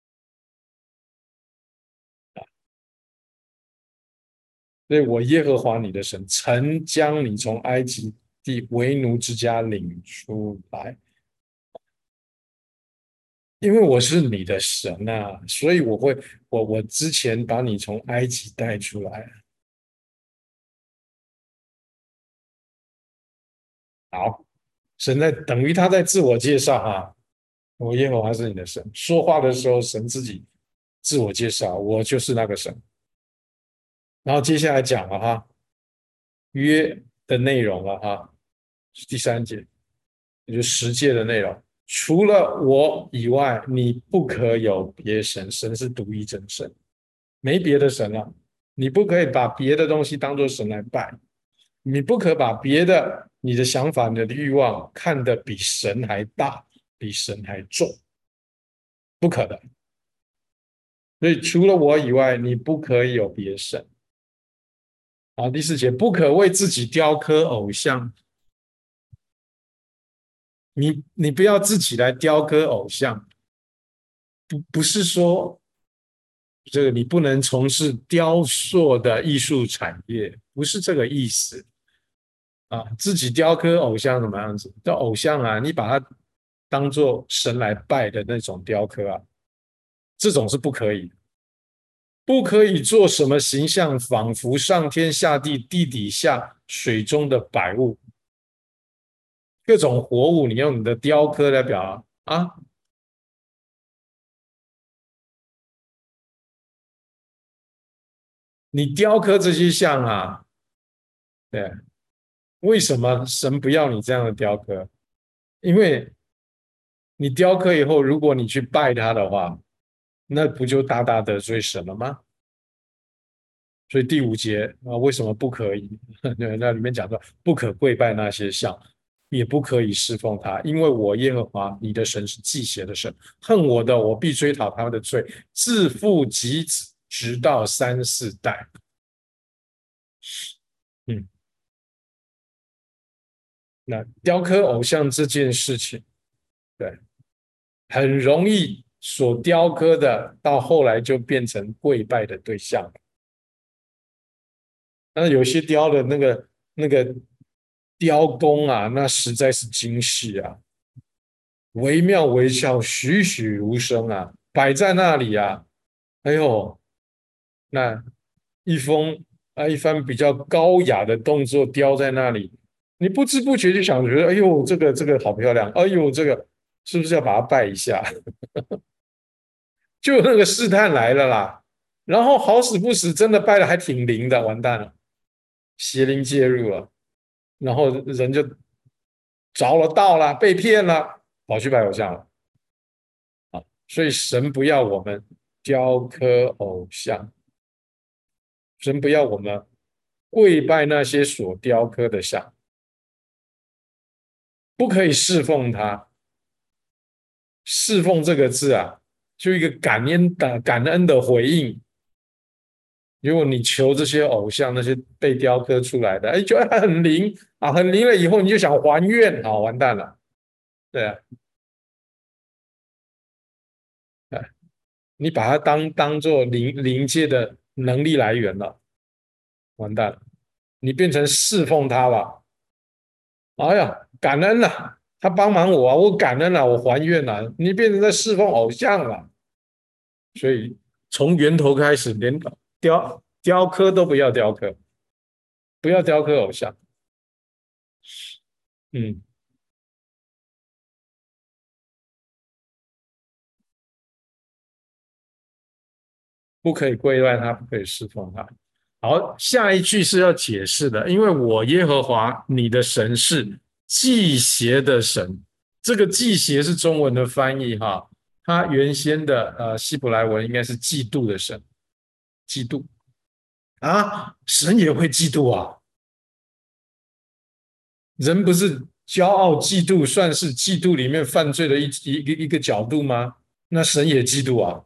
所以我耶和华你的神曾将你从埃及地为奴之家领出来，因为我是你的神啊，所以我会我我之前把你从埃及带出来。好，神在等于他在自我介绍啊，我耶和华是你的神。说话的时候，神自己自我介绍，我就是那个神。然后接下来讲了哈，约的内容了哈，第三节，也就是十诫的内容。除了我以外，你不可有别神，神是独一真神，没别的神了。你不可以把别的东西当作神来拜，你不可把别的你的想法、你的欲望看得比神还大，比神还重，不可的。所以除了我以外，你不可以有别神。好，第四节，不可为自己雕刻偶像。你你不要自己来雕刻偶像，不不是说这个你不能从事雕塑的艺术产业，不是这个意思啊。自己雕刻偶像什么样子？叫偶像啊，你把它当做神来拜的那种雕刻啊，这种是不可以的。不可以做什么形象，仿佛上天下地、地底下、水中的百物，各种活物，你用你的雕刻来表啊。你雕刻这些像啊，对，为什么神不要你这样的雕刻？因为你雕刻以后，如果你去拜他的话，那不就大大得罪神了吗？所以第五节啊，为什么不可以？那里面讲到，不可跪拜那些像，也不可以侍奉他，因为我耶和华你的神是忌邪的神，恨我的，我必追讨他们的罪，自父及子，直到三四代。嗯，那雕刻偶像这件事情，对，很容易所雕刻的，到后来就变成跪拜的对象。那有些雕的那个那个雕工啊，那实在是精细啊，惟妙惟肖，栩栩如生啊，摆在那里啊，哎呦，那一封啊一番比较高雅的动作雕在那里，你不知不觉就想觉得，哎呦，这个这个好漂亮，哎呦，这个是不是要把它拜一下？就那个试探来了啦，然后好死不死，真的拜的还挺灵的，完蛋了，邪灵介入了，然后人就着了道了，被骗了，跑去拜偶像了。所以神不要我们雕刻偶像，神不要我们跪拜那些所雕刻的像，不可以侍奉他。侍奉这个字啊，就一个感恩的感恩的回应。如果你求这些偶像，那些被雕刻出来的，哎，觉得很灵啊，很灵了以后，你就想还愿，啊，完蛋了，对啊，哎，你把它当当做灵灵界的能力来源了，完蛋了，你变成侍奉他了，哎呀，感恩了，他帮忙我啊，我感恩了，我还愿了，你变成在侍奉偶像了，所以从源头开始，连雕雕刻都不要雕刻，不要雕刻偶像，嗯。不可以跪拜他，不可以侍奉他。好，下一句是要解释的，因为我耶和华你的神是忌邪的神。这个忌邪是中文的翻译哈，它原先的呃希伯来文应该是嫉妒的神，嫉妒啊，神也会嫉妒啊。人不是骄傲嫉妒，算是嫉妒里面犯罪的一一个一个角度吗？那神也嫉妒啊，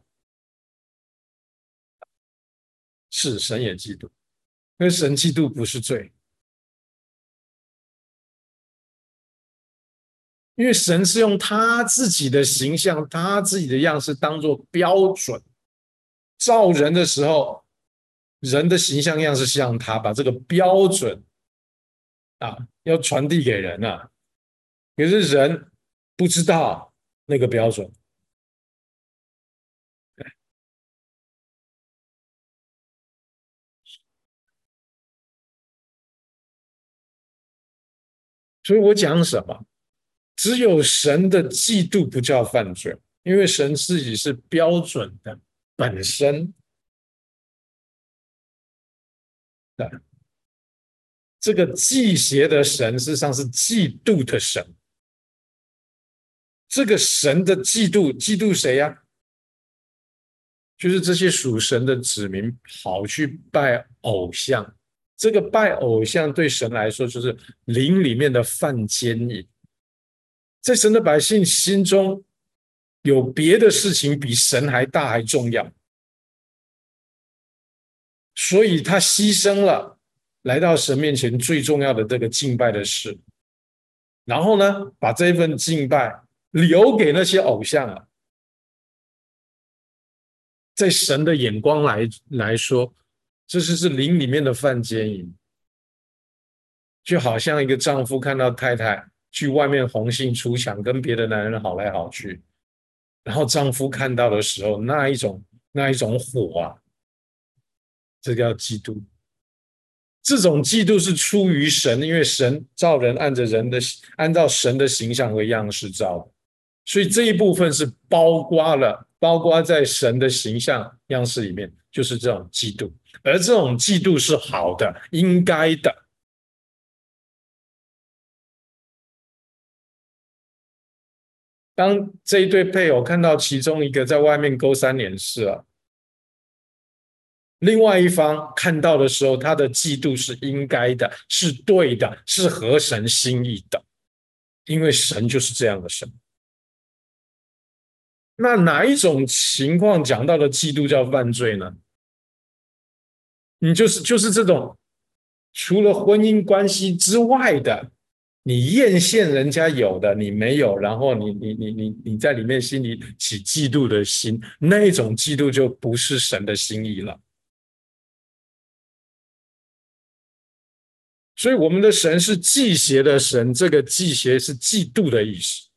是神也嫉妒，因为神嫉妒不是罪。因为神是用他自己的形象、他自己的样式当做标准，造人的时候，人的形象样式像他，把这个标准啊要传递给人啊。可是人不知道那个标准，所以我讲什么？只有神的嫉妒不叫犯罪，因为神自己是标准的本身的。这个忌邪的神，事实上是嫉妒的神。这个神的嫉妒，嫉妒谁呀、啊？就是这些属神的子民跑去拜偶像。这个拜偶像对神来说，就是灵里面的犯奸淫。在神的百姓心中，有别的事情比神还大还重要，所以他牺牲了，来到神面前最重要的这个敬拜的事。然后呢，把这份敬拜留给那些偶像啊。在神的眼光来来说，这就是灵里面的犯奸淫，就好像一个丈夫看到太太去外面红杏出墙，跟别的男人好来好去，然后丈夫看到的时候，那一种那一种火啊，这个叫嫉妒。这种嫉妒是出于神，因为神造人按着人的按照神的形象和样式造的，所以这一部分是包括了，包括在神的形象样式里面，就是这种嫉妒，而这种嫉妒是好的，应该的。当这一对配偶看到其中一个在外面勾三连四了，另外一方看到的时候，他的嫉妒是应该的，是对的，是合神心意的，因为神就是这样的神。那哪一种情况讲到的嫉妒叫犯罪呢？你就是就是这种除了婚姻关系之外的，你艳羡人家有的你没有，然后你你你你你在里面心里起嫉妒的心，那种嫉妒就不是神的心意了。 所以我们的神是忌邪的神，这个忌邪是嫉妒的意思。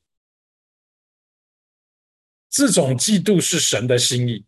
这种嫉妒是神的心意，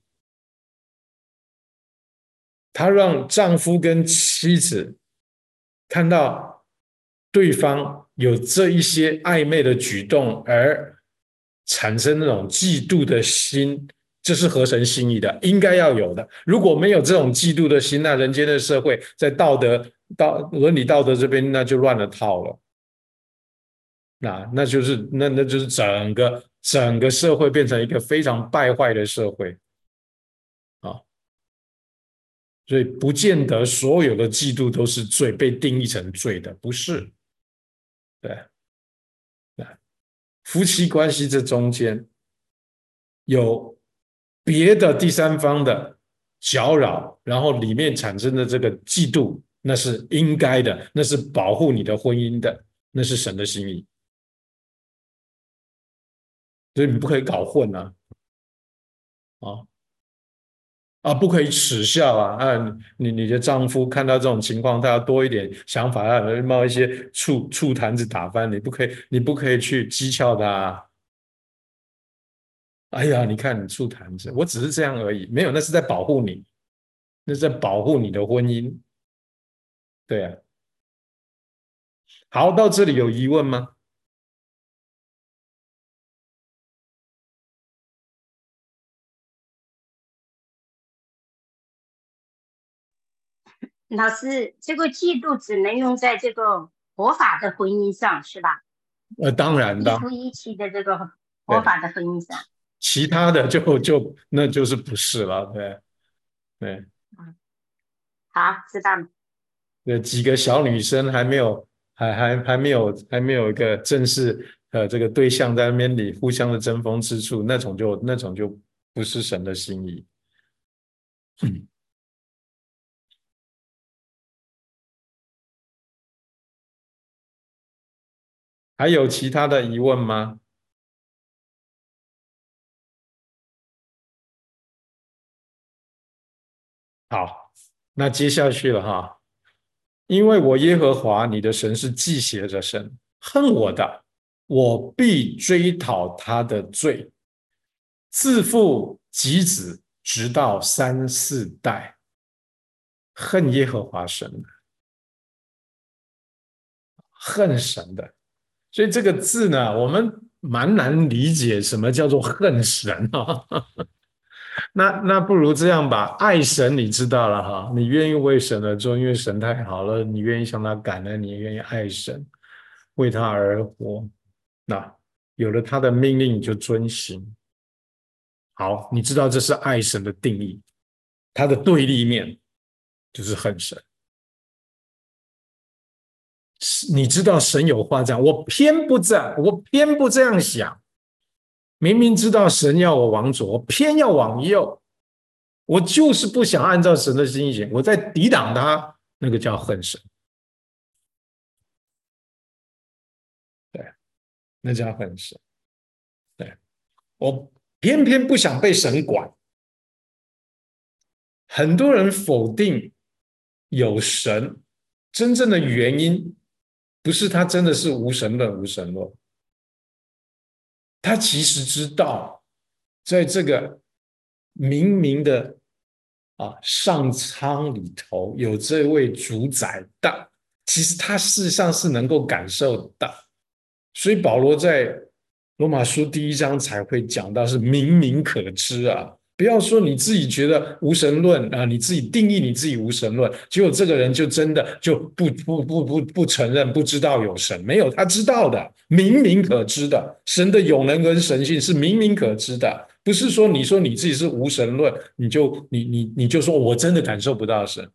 他让丈夫跟妻子看到对方有这一些暧昧的举动，而产生那种嫉妒的心，这是合神心意的，应该要有的。如果没有这种嫉妒的心，那人间的社会在道德、道伦理道德这边那就乱了套了。那那就是那那就是整个整个社会变成一个非常败坏的社会啊，所以不见得所有的嫉妒都是罪，被定义成罪的，不是。对，对，夫妻关系这中间有别的第三方的搅扰，然后里面产生的这个嫉妒，那是应该的，那是保护你的婚姻的，那是神的心意。所以你不可以搞混啊，啊啊，不可以耻笑啊！啊，你你的丈夫看到这种情况，他要多一点想法，要冒一些醋醋坛子打翻，你不可以，你不可以去讥诮他啊。哎呀，你看你醋坛子，我只是这样而已，没有，那是在保护你，那是在保护你的婚姻。对啊，好，到这里有疑问吗？ 老师，这个嫉妒只能用在这个合法的婚姻上，是吧？ 呃，当然， 一当夫一妻的这个合法的婚姻上， 其他的就就那就是不是了，对对。 嗯，好，知道了。 有几个小女生还没有，还还还没有还没有一个正式呃这个对象在那边里互相的争风吃醋，那种就那种就不是神的心意。嗯，还有其他的疑问吗？好，那接下去了哈，因为我耶和华你的神是忌邪的神，恨我的，我必追讨他的罪，自父及子，直到三四代。恨耶和华神的，恨神的，所以这个字呢，我们蛮难理解什么叫做恨神啊。那那不如这样吧，爱神你知道了哈，你愿意为神而做，因为神太好了，你愿意向他感恩，你也愿意爱神，为他而活。那有了他的命令，你就遵行。好，你知道这是爱神的定义，它的对立面就是恨神。你知道神有话讲，我偏不这样，我偏不这样想。明明知道神要我往左，我偏要往右，我就是不想按照神的心意行，我在抵挡他，那个叫恨神。对，那叫恨神。对，我偏偏不想被神管。很多人否定有神，真正的原因不是他真的是无神论，无神论。他其实知道，在这个明明的啊上苍里头有这位主宰的，其实他事实上是能够感受的。所以保罗在罗马书第一章才会讲到是明明可知啊。不要说你自己觉得无神论啊，你自己定义你自己无神论，结果这个人就真的就不不不不不承认，不知道有神，没有，他知道的，明明可知的，神的永能跟神性是明明可知的，不是说你说你自己是无神论，你就你你你就说我真的感受不到神。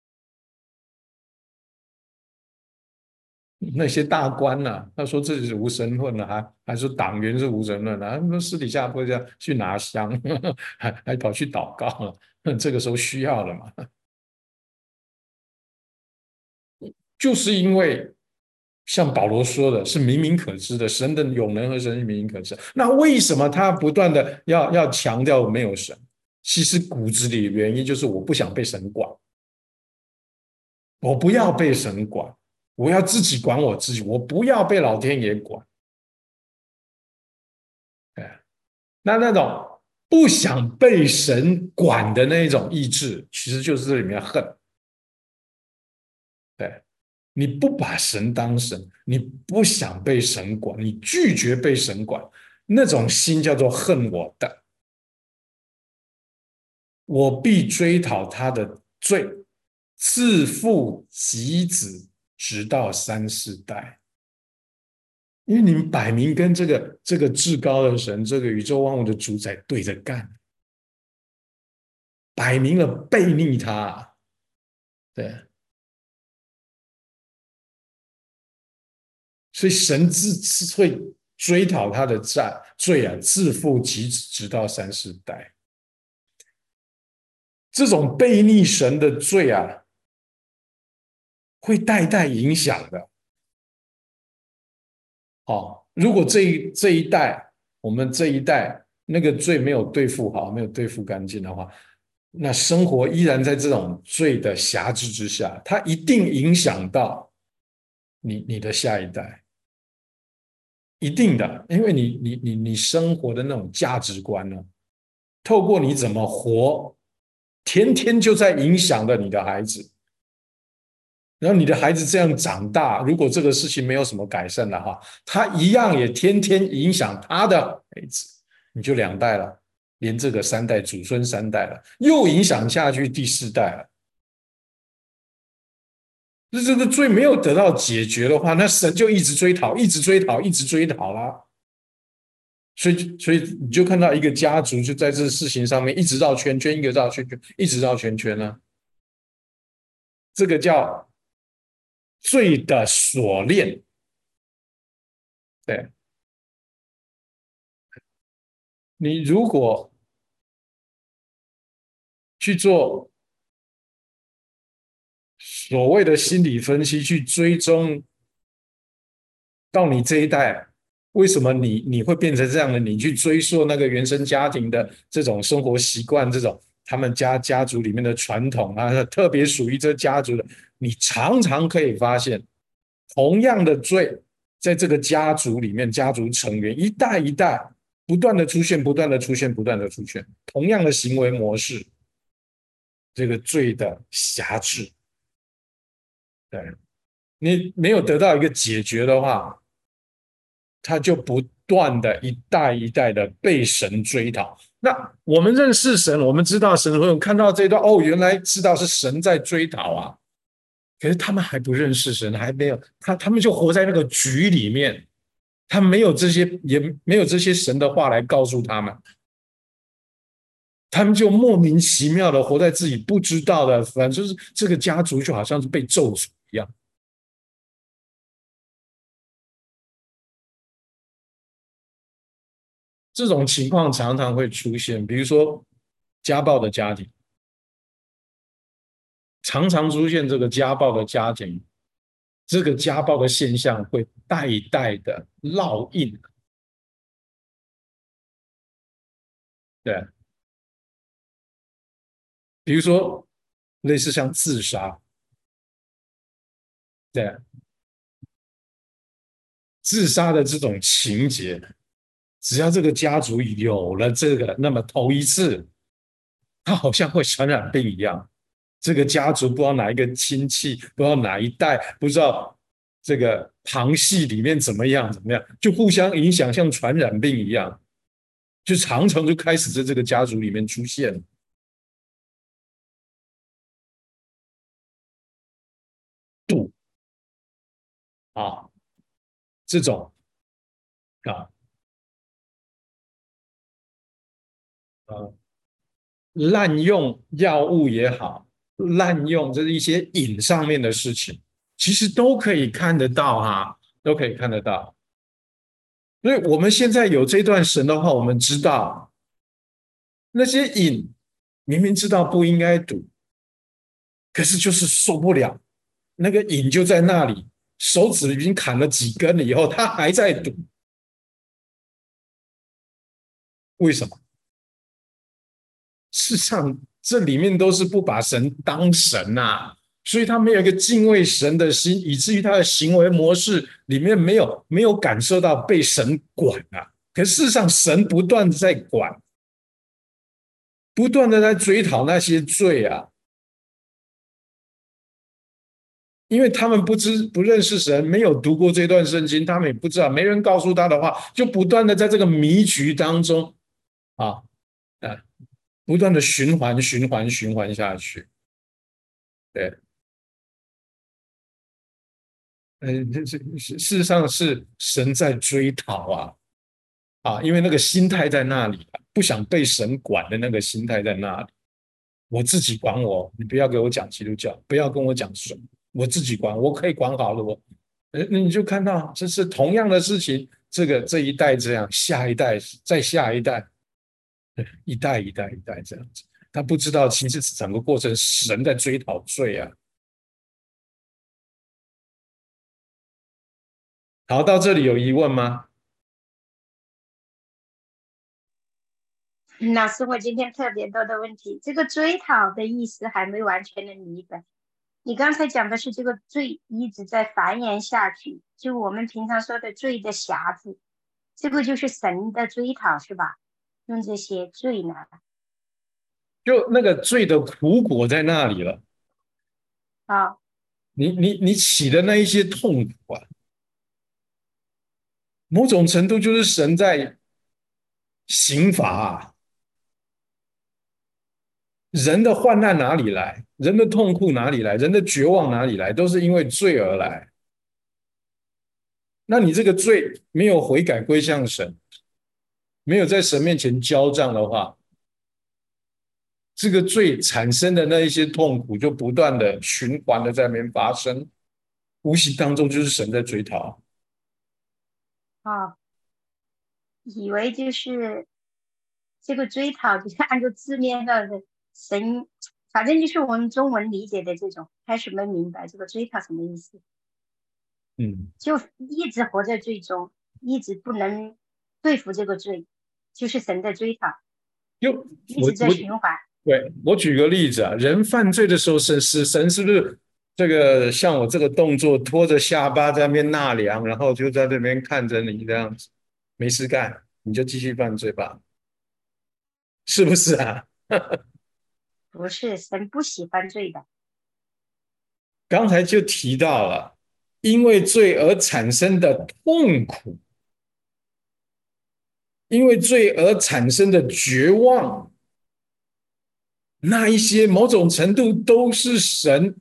那些大官呐、啊，他说自己是无神论了、啊，还还说党员是无神论啊，他们私底下不会这样去拿香，呵呵还还跑去祷告了，这个时候需要了嘛？就是因为像保罗说的，是明明可知的，神的永能和神是明明可知。那为什么他不断的要要强调没有神？其实骨子里的原因就是我不想被神管，我不要被神管。 我要自己管我自己，我不要被老天爷管。那那种不想被神管的那种意志，其实就是这里面恨。对，你不把神当神，你不想被神管，你拒绝被神管，那种心叫做恨我的，我必追讨他的罪，自父及子，直到三四代。因为你们摆明跟这个这个至高的神，这个宇宙万物的主宰对着干，摆明了背逆他。对，所以神自自会追讨他的债罪啊，自父及子，直到三四代。这种背逆神的罪啊，会代代影响的。哦，如果这一这一代，我们这一代那个罪没有对付好，没有对付干净的话，那生活依然在这种罪的辖制之下，它一定影响到你你的下一代，一定的，因为你你你你生活的那种价值观呢，透过你怎么活，天天就在影响着你的孩子。然后你的孩子这样长大，如果这个事情没有什么改善的话，他一样也天天影响他的孩子，你就两代了，连这个三代祖孙三代了，又影响下去第四代了。那这个罪没有得到解决的话，那神就一直追讨，一直追讨，一直追讨啦。所以，所以你就看到一个家族就在这事情上面一直绕圈圈，一个绕圈圈，一直绕圈圈呢、啊。这个叫罪的锁链。对，你如果去做所谓的心理分析，去追踪到你这一代，为什么你你会变成这样的？你去追溯那个原生家庭的这种生活习惯，这种他们家家族里面的传统啊，特别属于这家族的，你常常可以发现，同样的罪在这个家族里面，家族成员一代一代不断的出现，不断的出现，不断的出现，同样的行为模式，这个罪的辖制。对，你没有得到一个解决的话，他就不断的一代一代的被神追讨。那我们认识神，我们知道神，我们看到这段，哦，原来知道是神在追讨啊。可是他们还不认识神，还没有他，他们就活在那个局里面，他们没有这些，也没有这些神的话来告诉他们，他们就莫名其妙的活在自己不知道的，反正就是这个家族就好像是被咒诅一样。这种情况常常会出现，比如说家暴的家庭，常常出现这个家暴的家庭，这个家暴的现象会代代的烙印。对，比如说类似像自杀，对，自杀的这种情节，只要这个家族有了这个，那么头一次，他好像会传染病一样。这个家族不知道哪一个亲戚，不知道哪一代，不知道这个旁系里面怎么样怎么样，就互相影响，像传染病一样，就常常就开始在这个家族里面出现。度啊，这种啊呃滥用药物也好，滥用这是一些瘾上面的事情，其实都可以看得到哈，都可以看得到。所以我们现在有这段神的话，我们知道那些瘾明明知道不应该赌，可是就是受不了，那个瘾就在那里，手指已经砍了几根了以后，他还在赌，为什么？事实上，这里面都是不把神当神啊。 所以他没有一个敬畏神的心，以至于他的行为模式里面没有没有感受到被神管啊。可事实上，神不断的在管，不断的在追讨那些罪啊。因为他们不知不认识神，没有读过这段圣经，他们也不知道，没人告诉他的话，就不断的在这个迷局当中啊啊，不断的循环循环循环下去。对，嗯，这这事实上是神在追讨啊啊，因为那个心态在那里，不想被神管的那个心态在那里。我自己管我，你不要给我讲基督教，不要跟我讲神，我自己管，我可以管好了我。呃，你就看到这是同样的事情，这个这一代这样，下一代再下一代，一代一代一代这样子，他不知道其实整个过程神在追讨罪啊。好，到这里有疑问吗？ 老师，我今天特别多的问题，这个追讨的意思还没完全的明白。你刚才讲的是这个罪一直在繁衍下去，就我们平常说的罪的匣子，这个就是神的追讨是吧？用这些罪呢？ 就那个罪的苦果在那里了。 啊， 你你你起的那一些痛苦啊，某种程度就是神在刑罚啊。人的患难哪里来？人的痛苦哪里来？人的绝望哪里来？都是因为罪而来。那你这个罪没有悔改归向神，没有在神面前交账的话，这个罪产生的那一些痛苦就不断的循环的在那边发生，无形当中就是神在追讨。 啊，以为就是这个追讨，就是按照字面上的神，反正就是我们中文理解的这种，开始没明白这个追讨什么意思。 嗯， 就一直活在罪中，一直不能对付这个罪，就是神的追讨， 就一直在循环。 对，我举个例子啊，人犯罪的时候，神是神是不是这个像我这个动作，拖着下巴在那边纳凉，然后就在那边看着你这样子，没事干，你就继续犯罪吧，是不是啊？ 不是，神不喜欢罪的。 刚才就提到了，因为罪而产生的痛苦，因为罪而产生的绝望，那一些某种程度都是神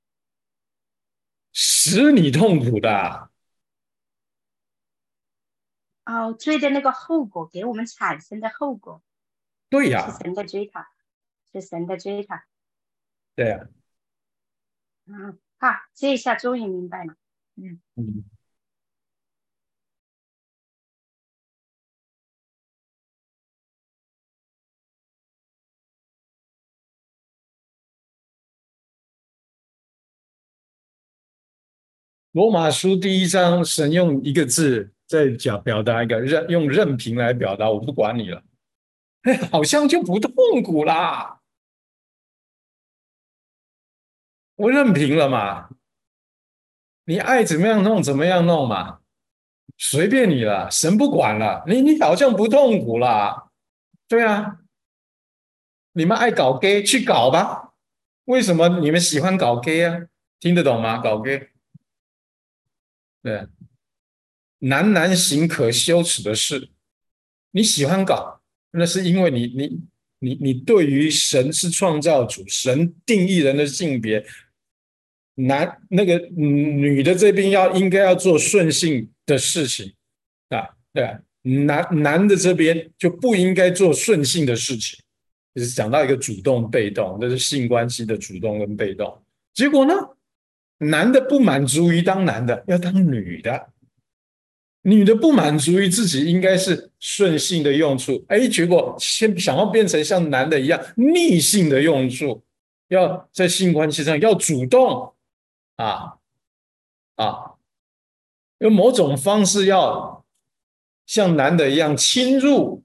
使你痛苦的啊。 哦，罪的那个后果，给我们产生的后果， 对呀、 是神的追讨，是神的追讨。 对呀、 嗯，好，这一下终于明白了。嗯嗯。罗马书第一章，神用一个字在讲表达一个任，用任凭来表达，我不管你了，哎，好像就不痛苦啦，我任凭了嘛，你爱怎么样弄怎么样弄嘛，随便你了，神不管了，你你好像不痛苦啦，对啊，你们爱搞 gay 去搞吧，为什么你们喜欢搞 gay 啊？听得懂吗？搞 gay，对，男男行可羞耻的事，你喜欢搞，那是因为你你你你对于神是创造主，神定义人的性别，男那个女的这边要应该要做顺性的事情啊，对啊，男男的这边就不应该做顺性的事情，就是讲到一个主动被动，这是性关系的主动跟被动。结果呢，男的不满足于当男的，要当女的。女的不满足于自己应该是顺性的用处，哎，结果先想要变成像男的一样逆性的用处，要在性关系上要主动啊啊，用某种方式要像男的一样侵入，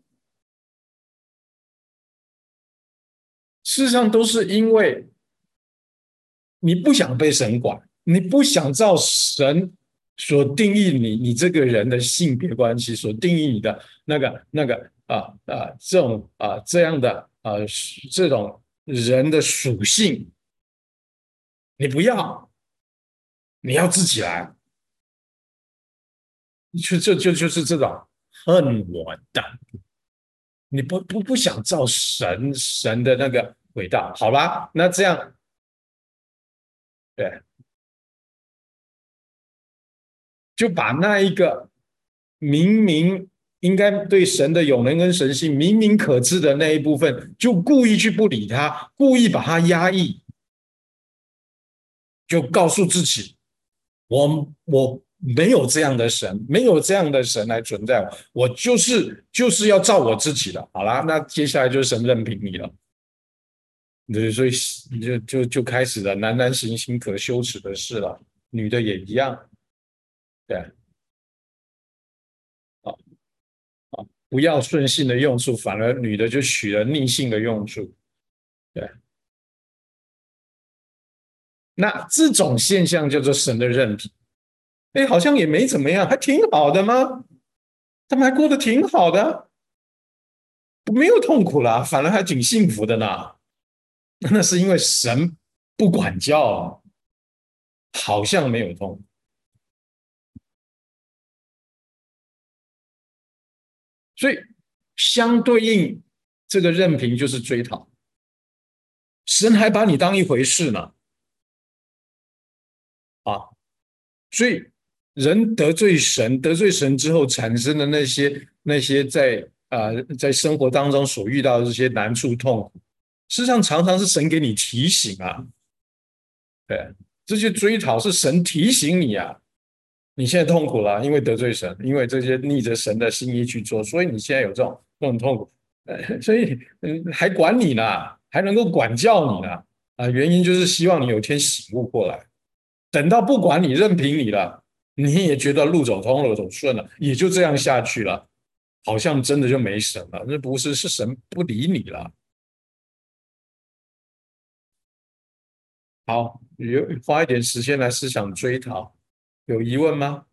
事实上都是因为你不想被神管，你不想照神所定义你你这个人的性别关系，所定义你的那个那个啊啊这种啊这样的啊这种人的属性，你不要，你要自己来，就就就就是这种恨我的，你不不不想照神神的那个轨道，好吧？那这样对。就把那一个明明应该对神的永能跟神性明明可知的那一部分，就故意去不理他，故意把它压抑，就告诉自己，我我没有这样的神，没有这样的神来存在，我就是就是要照我自己的。好啦，那接下来就是神任凭你了。对，所以就就就开始了，男男行行可羞耻的事了，女的也一样，对啊。不要顺性的用处，反而女的就取了逆性的用处。对，那这种现象叫做神的任凭。哎，好像也没怎么样，还挺好的吗？他们还过得挺好的，没有痛苦啦，反而还挺幸福的呢。那是因为神不管教，好像没有痛苦。所以相对应这个任凭就是追讨，神还把你当一回事呢啊！所以人得罪神，得罪神之后产生的那些那些在啊、呃、在生活当中所遇到的这些难处痛苦，事实上常常是神给你提醒啊，对，这些追讨是神提醒你啊，你现在痛苦了，因为得罪神，因为这些逆着神的心意去做，所以你现在有这种这种痛苦，呃，所以嗯还管你呢，还能够管教你呢，啊、呃，原因就是希望你有一天醒悟过来。等到不管你任凭你了，你也觉得路走通了，走顺了，也就这样下去了，好像真的就没神了。那不是，是神不理你了。好，有花一点时间来思想追讨，有疑问吗？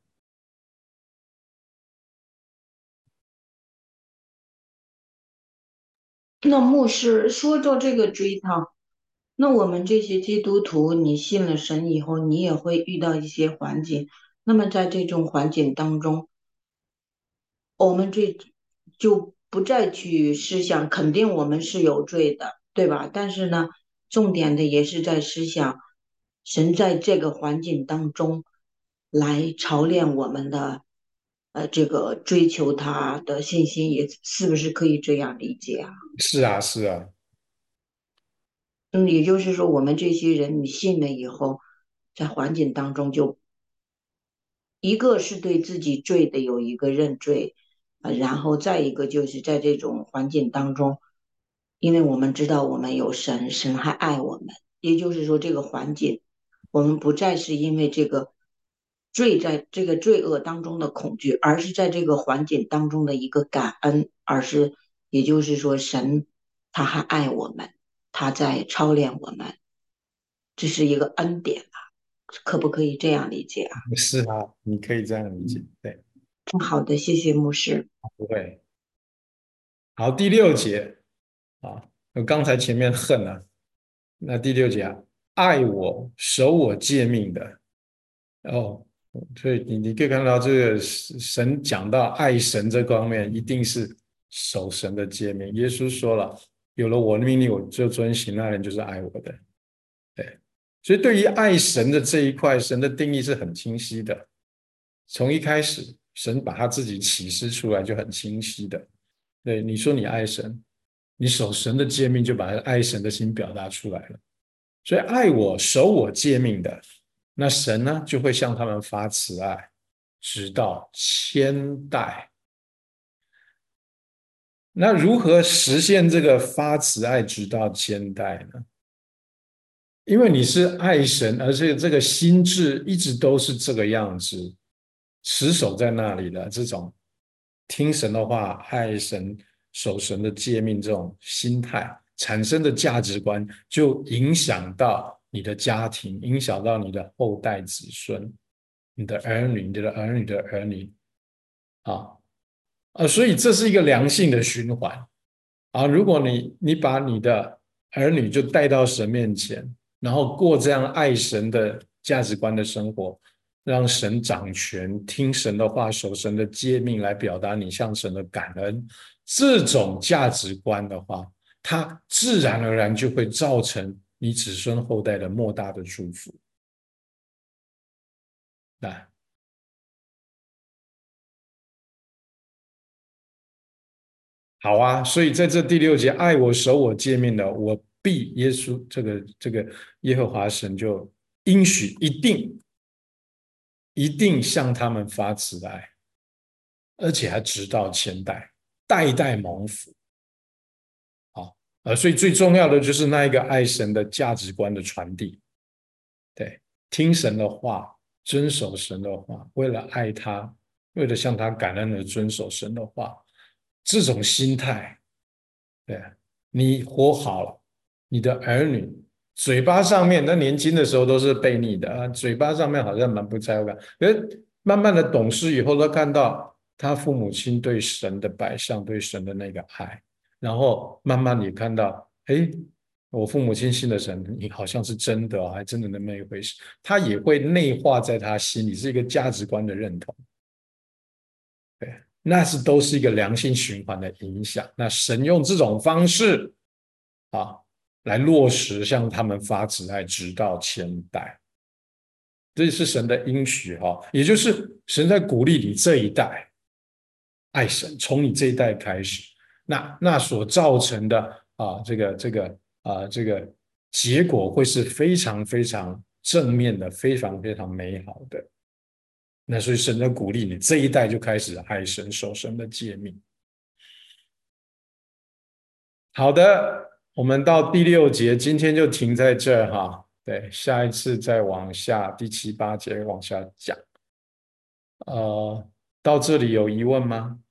那牧师说到这个追讨，那我们这些基督徒，你信了神以后，你也会遇到一些环境。那么在这种环境当中，我们这就不再去思想，肯定我们是有罪的，对吧？但是呢，重点的也是在思想，神在这个环境当中来操练我们的，呃，这个追求他的信心，也是不是可以这样理解啊？ 是啊，是啊， 嗯，也就是说，我们这些人，你信了以后，在环境当中就一个是对自己罪的有一个认罪，啊，然后再一个就是在这种环境当中，因为我们知道我们有神，神还爱我们，也就是说这个环境，我们不再是因为这个罪在这个罪恶当中的恐惧，而是在这个环境当中的一个感恩，而是也就是说神他还爱我们，他在操练我们，这是一个恩典啊，可不可以这样理解啊？ 是啊，你可以这样理解，对， 好的，谢谢牧师。 不会。好，第六节啊，我刚才前面恨了，那第六节啊，爱我、守我诫命的，哦，所以你你可以看到这个神讲到爱神这方面，一定是守神的诫命。耶稣说了，有了我的命令，我就遵行，那人就是爱我的。对，所以对于爱神的这一块，神的定义是很清晰的。从一开始，神把他自己启示出来就很清晰的。对，你说你爱神，你守神的诫命，就把爱神的心表达出来了。所以爱我、守我诫命的，那神呢就会向他们发慈爱，直到千代。那如何实现这个发慈爱直到千代呢？因为你是爱神，而且这个心智一直都是这个样子，持守在那里的这种听神的话、爱神、守神的诫命这种心态产生的价值观，就影响到你的家庭，影响到你的后代子孙，你的儿女，你的儿女的儿女啊。呃，所以这是一个良性的循环啊。如果你你把你的儿女就带到神面前，然后过这样爱神的价值观的生活，让神掌权，听神的话，守神的诫命，来表达你向神的感恩，这种价值观的话，它自然而然就会造成你子孙后代的莫大的祝福。来。好啊，所以在这第六节，爱我守我诫命的，我必耶稣这个这个耶和华神就应许一定一定向他们发慈爱，而且还直到千代，代代蒙福。好，呃，所以最重要的就是那一个爱神的价值观的传递，对，听神的话，遵守神的话，为了爱他，为了向他感恩而遵守神的话，这种心态。对，你活好了，你的儿女嘴巴上面，那年轻的时候都是悖逆的啊，嘴巴上面好像蛮不在乎感，可是慢慢的懂事以后，都看到他父母亲对神的摆上，对神的那个爱，然后慢慢也看到，哎，我父母亲信的神，你好像是真的哦，还真的那么一回事，他也会内化在他心里，是一个价值观的认同。对，那是都是一个良性循环的影响。那神用这种方式啊，来落实向他们发慈爱，直到千代，这是神的应许哈、哦，也就是神在鼓励你这一代爱神，从你这一代开始，那那所造成的啊，这个这个啊，这个结果会是非常非常正面的，非常非常美好的。那所以神在鼓励你这一代就开始爱神守神的诫命。好的，我们到第六节，今天就停在这儿哈。对，下一次再往下第七八节往下讲。呃，到这里有疑问吗？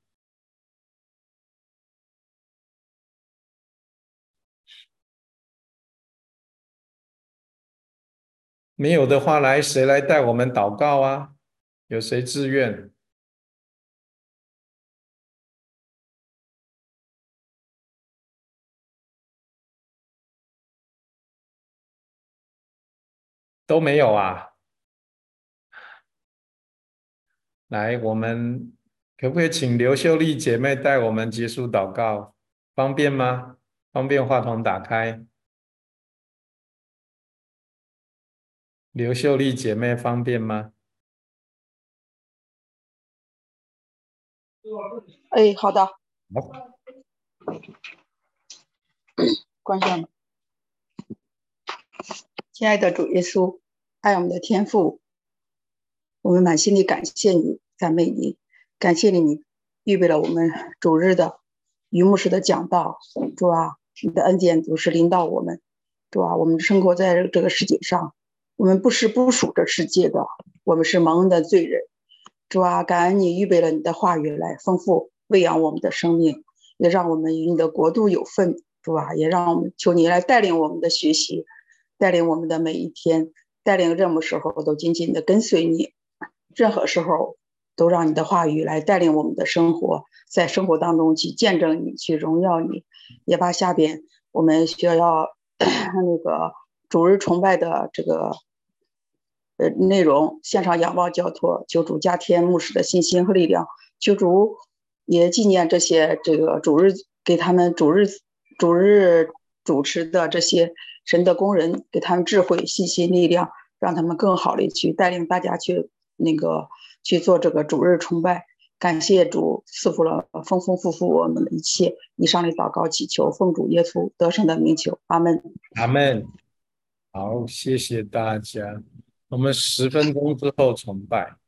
没有的话，来谁来带我们祷告啊？有谁自愿？都没有啊？来，我们可不可以请刘秀丽姐妹带我们结束祷告？方便吗？方便话筒打开。刘秀丽姐妹方便吗？ 哎，好的。 好， 关上了。亲爱的主耶稣，爱我们的天父，我们满心的感谢你，赞美你，感谢你，你预备了我们主日的于牧师的讲道。主啊，你的恩典总是临到我们。主啊，我们生活在这个世界上，我们不是不属这世界的，我们是蒙恩的罪人。主啊，感恩你预备了你的话语来丰富喂养我们的生命，也让我们与你的国度有份。主啊，也让我们求你来带领我们的学习，带领我们的每一天，带领任何时候都紧紧的跟随你，任何时候都让你的话语来带领我们的生活，在生活当中去见证你，去荣耀你。也把下边我们需要那个主日崇拜的这个呃内容线上仰望交托，求主加添牧师的信心和力量，求主也纪念这些这个主日给他们主日主日主持的这些神的工人，给他们智慧信心力量，让他们更好的去带领大家去那个去做这个主日崇拜。感谢主赐福了丰丰富富我们的一切。以上的祷告祈求奉主耶稣得胜的名求，阿们。 阿们。好，谢谢大家。我们十分钟之后崇拜。